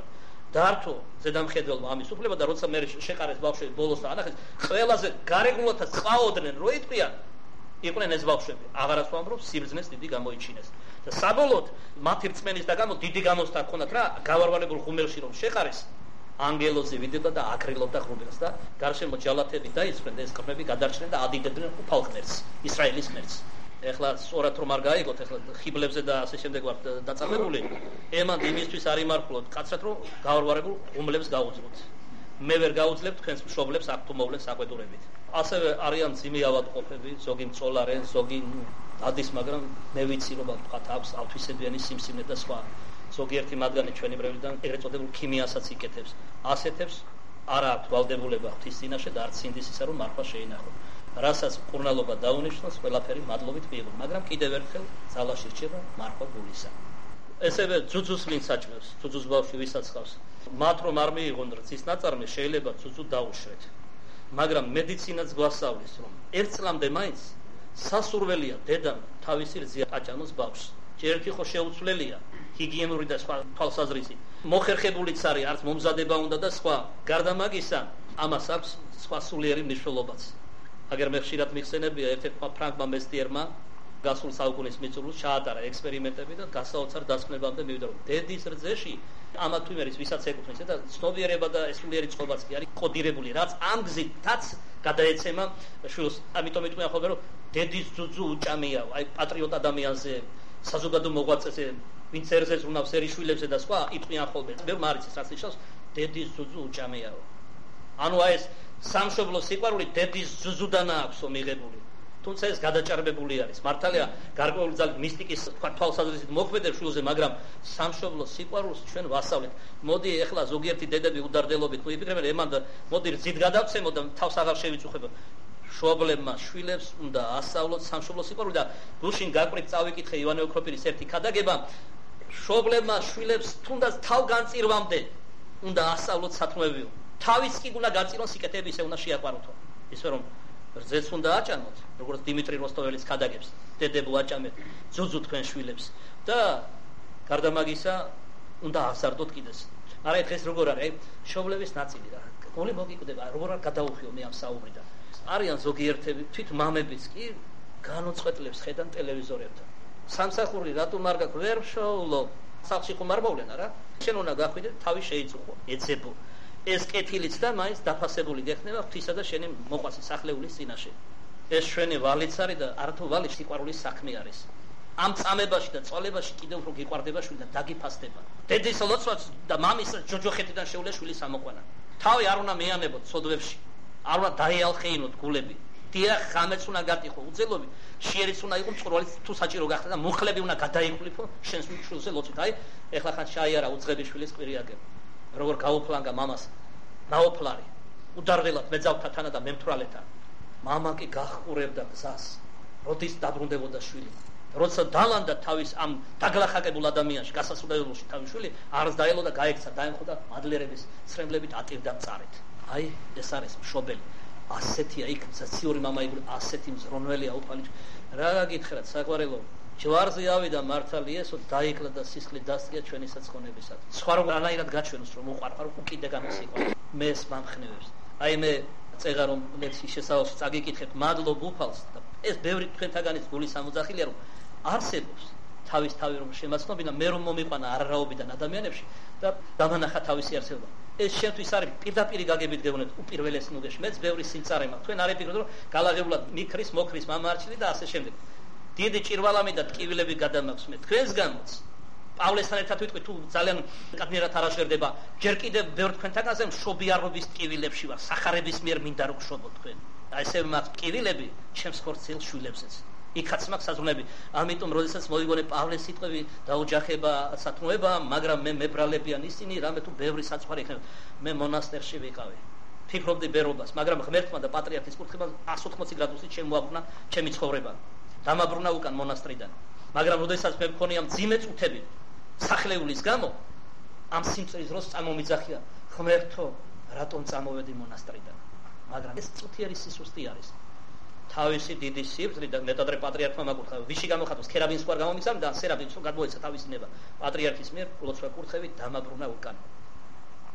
დართო ზედამხედველმა ამის უფლება და როცა მე შეყარეს ბავშვები ბოლოს და ანახეს ყველაზე გარეგულოთა წაოდნენ რო იტყვიან იყვნენ ეს ბავშვები აღარასო ამბობ სიბრძნეს დიდი გამოიჩინეს და საბოლოოდ მათი რწმენის და გამო დიდი გამოსთა ჰქონდათ რა გავარვალებულ ღუმელში რომ შეყარეს ანგელოზი ვიდოდა და აკრილობდა ღუმელს და გარშემო ჯალათები დაისხნენ და ეს ყრმები გადარჩნენ და ადიდებდნენ უფალ ღმერთს ისრაელის ღმერთს ეხლა სწორად რომ არ გაიგოთ ეხლა ხიბლებზე და ასე შემდეგ ვარ დაწამებული ემან იმისთვის არ იმართულოთ კაცრად რომ გავარვარებულ ღუმლებს გაუძლოთ მე ვერ გაუძლებ თქვენს მშობლებს აქ თუ მოვლენ საყვედურებით ასევე არიან ძიმი ავადმყოფები ზოგი მწოლარე ზოგი ადის მაგრამ მე ვიცი რომ ვთქვათ აქვს ავთვისებიანი სიმსივნე და სხვა ზოგიერთი მათგანი ჩვენი მრევლიდან ეგრეთ წოდებულ ქიმიასაც იკეთებს ასეთებს არა აქვს ვალდებულება ღვთის წინაშე და არც ინდის ისა რომ მარხვა შეინახო რასაც მკურნალობა დაუნიშნოს ყველაფერი მადლობით მიიღო მაგრამ კიდევ ერთხელ ძალაში რჩება მარხვა გულისა ესევე ძუძუს ვინ საჭმევს ძუძუს ბავშვი ვისაც ხავს მათ რომ არ მიიღონ რძის ნაწარმი შეიძლება ძუძუ დაუშვეთ მაგრამ მედიცინაც გვასწავლის რომ ერთ წლამდე მაინც სასურველია დედამ თავისი რძია აჭამოს ბავშვს ჯერტი ხო შეუცვლელია ჰიგიენური და სხვა თვალსაზრისით მოხერხებულიც არის არც მომზადება უნდა და სხვა გარდა მაგისა ამას აქვს სხვა სულიერი მნიშვნელობაც აგერ მე ხშირად მიხსენებია ერთ-ერთმა ფრანგმა მეცნიერმა გასულ საუკუნის მიწურულს ჩაატარა ექსპერიმენტები და გასაოცარ დასკვნებამდე მივიდა რომ დედის რძეში ამა თუ იმერის ვისაც ეკუთვნის და ცნობიერება და სულიერი წყობაც კი არის კოდირებული რაც ამ გზითაც გადაეცემა შვილს ამიტომ იტყვიან ხოლმე რომ დედის ძუძუ უჭამია აი პატრიოტ ადამიანზე საზოგადო მოღვაწეზე ვინც ერზეს უნავს ერიშვილებზე და სხვა იტყვიან ხოლმე მე მარიცის რაც ნიშნავს დედის ძუძუ უჭამიაო ანუ აი ეს სამშობლო სიყვარული დედის ძუძუდან აქვსო მიღებული თუმცა ეს გადაჭარბებული არის მართალია გარკვეული ძალით მისტიკის თქვა თვალსაზრისით მოქმედებს შვილზე მაგრამ სამშობლო სიყვარულს ჩვენ ვასწავლეთ მოდი ეხლა ზოგიერთი დედები უდარდელობით თუ იფიქრებენ ემან და მოდი რძით გადავცემო და თავს აღარ შევიწუხებო მშობლებმა შვილებს უნდა ასწავლოთ სამშობლო სიყვარული და გუშინ გაკვირით წავიკითხე ივანე ოქროპირის ერთი ქადაგება მშობლებმა შვილებს თუნდაც თავგანწირვამდე უნდა ასწავლოთ სათნოებიო თავის კი უნდა გაწირონ სიკეთეები ისე უნდა შეაყვაროთო ისე რომ რძეც უნდა აჭამოთ როგორც დიმიტრი როსტოველის ქადაგებს დედებო აჭამეთ ძუძუ თქვენ შვილებს და გარდა მაგისა უნდა აღზარდოთ კიდეს არა დღეს როგორ არის მშობლების ნაწილი რა გული მოგიკვდება როგორ არ გადაუხიო მე ამ საუბრიდან არიან ზოგიერთები თვით მამებიც კი განუწყვეტლებს ხედან ტელევიზორებთან სამსახური რატომ არ გაქვს ვერ შოულო სახლში ხომ არ მოვლენ არა შენ უნდა გახვიდე თავი შეიწუხო ეძებო ეს კეთილიც და მაინც დაფასებული გეხნება ღვთისა და შენი მოყვასის სახლეულის წინაშე ეს ჩვენი ვალიც არის და არათუ ვალი სიყვარულის საქმე არის ამ წამებაში და წვალებაში კიდევ უფრო გიყვარდება შვილი და დაგიფასდება დედის ლოცვაც და მამის ჯოჯოხეთიდან შეუძლია შვილის ამოყვანა თავი არ უნდა მეანებოთ სოდვებში არ უნდა დაეალხეინოთ გულები დიახ ხამეც უნდა გატიხო უძელობი შიერიც უნდა იყო მწყურვალი თუ საჭირო გახდა და მუხლები უნდა გადაიხვლიფო შენს შვილზე ლოცვით აი ეხლა ხან შეაიარა უძღები შვილის კვირიაგებ როგორ გაუფლანგა მამას ნაოფლარი უდარდელად მეძავთა თანა და მემთვრალეთან მამა კი გახყურებდა გზას როდის დაბრუნდებოდა შვილი როცა დალანდა თავის ამ დაგლახაკებულ ადამიანში გასასრულებლში თავის შვილი არს დაელო და გაექცა დაემხო და მადლიერების ცრემლებით ატირდა მწარეთ აი ეს არის მშობელი ასეთია იქ მზაციური მამა იგული ასეთი მზრონველია უფალი რა გაგითხრათ საყვარელო ჯვარზე ავიდა მართალი ესო დაიკლა და სისხლი დასწია ჩვენი საცხონებისად სხვა რომ რანაირად გაჩვენოს რომ უყარყარ უკიდე განსიყო მე ეს მამხნევებს აი მე წეღა რომ ლექსის შესავალში წაგიკითხეთ მადლობ უფალს და ეს ბევრი თქვენთაგანის გულის ამოძახილია რომ არსებობს თავის თავი რომ შემაცნობინა მე რომ მომიყვანა არარაობიდან ადამიანებში და დამანახა თავისი არსებობა ეს შენთვის არის პირდაპირ გაგებით გეუბნეთ უპირველეს ნუგეში მეც ბევრი სიმწარე მაქვს თქვენ არ იფიქროთ რომ გალაღებულად მიქრის მოქრის მამა არჩილი და ასე შემდეგ დიდი ჭირვალამი და ტკივილები გადამაქვს მე თქვენს გამოც პავლესთან ერთად ვიტყვი თუ ძალიან კადნიერად არ აღშერდება ჯერ კიდევ ბევრ თქვენთაგანზე მშობიარობის ტკივილებში ვარ სახარების მიერ მინდა რომ გშობოთ თქვენ აი ესე მაქვს ტკივილები ჩემს ხორცელ შვილებსაც იქაც მაქვს საზრუნები ამიტომ როდესაც მოიგონე პავლეს სიტყვები დაუჯახება სათნოება მაგრამ მე მებრალებიან ისინი რამე თუ ბევრი საწყარი იქნება მე მონასტერში ვიყავი ფიქრობდი ბერობას მაგრამ ღმერთმა და პატრიარქის კურთხებამ εκατს ოთხმოცი გრადუსით შემოაბრუნა ჩემი ცხოვრება დამაბრუნა უკან მონასტრიდან მაგრამ როდესაც მე მქონია მძიმე წუთები სახლეულის გამო ამ სიმწრის დროს წამომიძახია ღმერთო რატომ წამოვედი მონასტრიდან მაგრამ ეს წუთიერი სისუსტე არის თავისი დიდი სიბრძნე და მეტადრე პატრიარქმა მაკურთხა ვიში გამოხატოს ქერაბინს ყარ გამომიცამ და სერაბინს რომ გადმოეცა თავისი ნება პატრიარქის მიერ ლოცვა კურთხევით დამაბრუნა უკან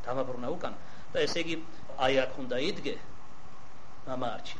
დამაბრუნა უკან და ესე იგი აი აქ უნდა იდგე მამა არჩილ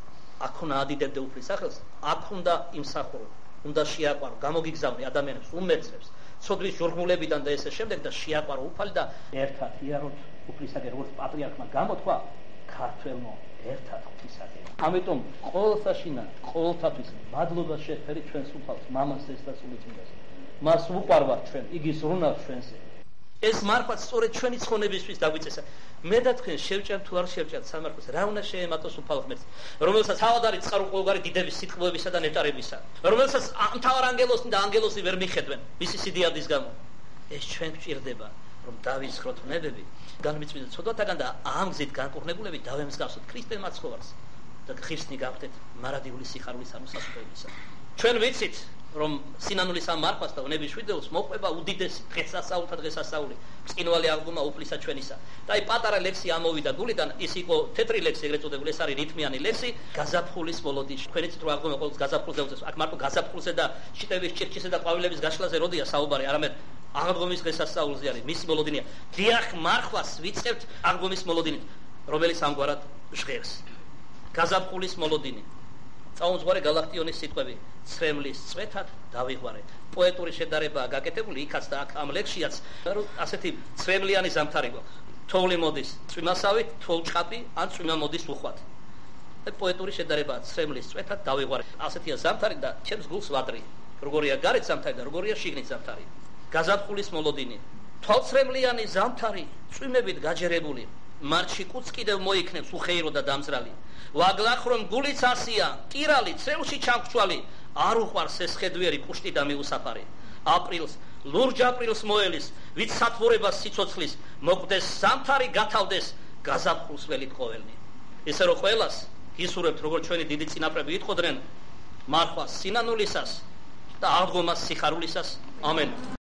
აქ უნდა ადიდებდე უფლის სახელს აქ უნდა იმსახურო უნდა შეაყვარო გამოგიგზავნე ადამიანებს უმეცრებს ცოდვის ჟურნალებიდან და ესე შემდეგ და შეაყვარო უფალი და ერთად იაროთ უფლისაკენ როგორც პატრიარქმა გამოთქვა ქართველნო ერთად ღვთისაკენ ამიტომ ყოველსაშინა ყოველთათვის მადლობა შეფერი ჩვენს უფალს მამას ესწრული წმინდას მას უყვარვართ ჩვენ იგი ზრუნავს ჩვენზე ეს მარხვაც სწორედ ჩვენი ცხონებისთვის დაგვიწესა მე და თქვენ შევჭამ თუ არ შევჭამ სამარხვას რა უნდა შეემატოს უფალ ღმერთს რომელსაც თავად არის წყარო ყოველგვარი დიდების სიტყვებისა და ნეტარებისა რომელსაც მთავარ ანგელოსი და ანგელოსი ვერ მიხედვენ მისი სიდიადის გამო ეს ჩვენ გვჭირდება რომ დავისხროთ ნებები განმიწმინდა ცოდვათაგან და ამ გზით განკურნებულები დავემსგავსოთ ქრისტეს მაცხოვარს და ხირსნი გავხდეთ მარადიული სიხარულის ამოსასწრებისა ჩვენ ვიცით რომ სინანულის ამ მარხვას და ნების შვიდეულს მოყვება უდიდესი დღესასწაულთა დღესასწაული ბრწყინვალე აღდგომა უფლისა ჩვენისა და აი პატარა ლექსი ამოვიდა გულიდან ის იყო თეთრი ლექსი ეგრეთ წოდებული ეს არის რითმიანი ლექსი გაზაფხულის მოლოდინში თქვენიც რო აღდგომა ყოველს გაზაფხულზე უწევს აქ მარტო გაზაფხულზე და შიტევის ჭირჭისზე და ყვავილების გაშლაზე როდია საუბარი არამედ აღდგომის დღესასწაულზე არის მისი მოლოდინია დიახ მარხვას ვიწყებთ აღდგომის მოლოდინით რომელიც ამგვარად ჟღერს გაზაფხულის მოლოდინი წაუმძღვარე გალაქტიონის სიტყვები ცრემლის წვეთად დავიღვარე პოეტური შედარებაა გაკეთებული იქაც და აქ ამ ლექსიაც ასეთი ცრემლიანი ზამთარი გვაქვს თოვლი მოდის წვიმასავით თოვლჭყაპი ან წვიმა მოდის უხვად და პოეტური შედარებაა ცრემლის წვეთად დავიღვარე ასეთია ზამთარი და ჩემს გულს ვადრი როგორია გარეთ ზამთარი და როგორია შიგნით ზამთარი გაზაფხულის მოლოდინი თვალცრემლიანი ზამთარი წვიმებით გაჯერებული მარჩი კუც კიდევ მოიქნებს უხეირო და დამძრალი ვაგლახრომ გულიც ასია კირალი წელში ჩამქცვალი არ უყვარს ეს ხედვიერი პუშტი და მიუსაფარი აპრილს ლურჯ აპრილს მოელის ვით სათბურებას სიცოცხლის მოკვდეს ზამთარი გათავდეს გაზაფხულს ველით ყოველნი ისე რომ ყველას გისურვებთ როგორც ჩვენი დიდი წინაპრები იტყოდნენ მარხვას სინანულისას და აღდგომას სიხარულისას ამენ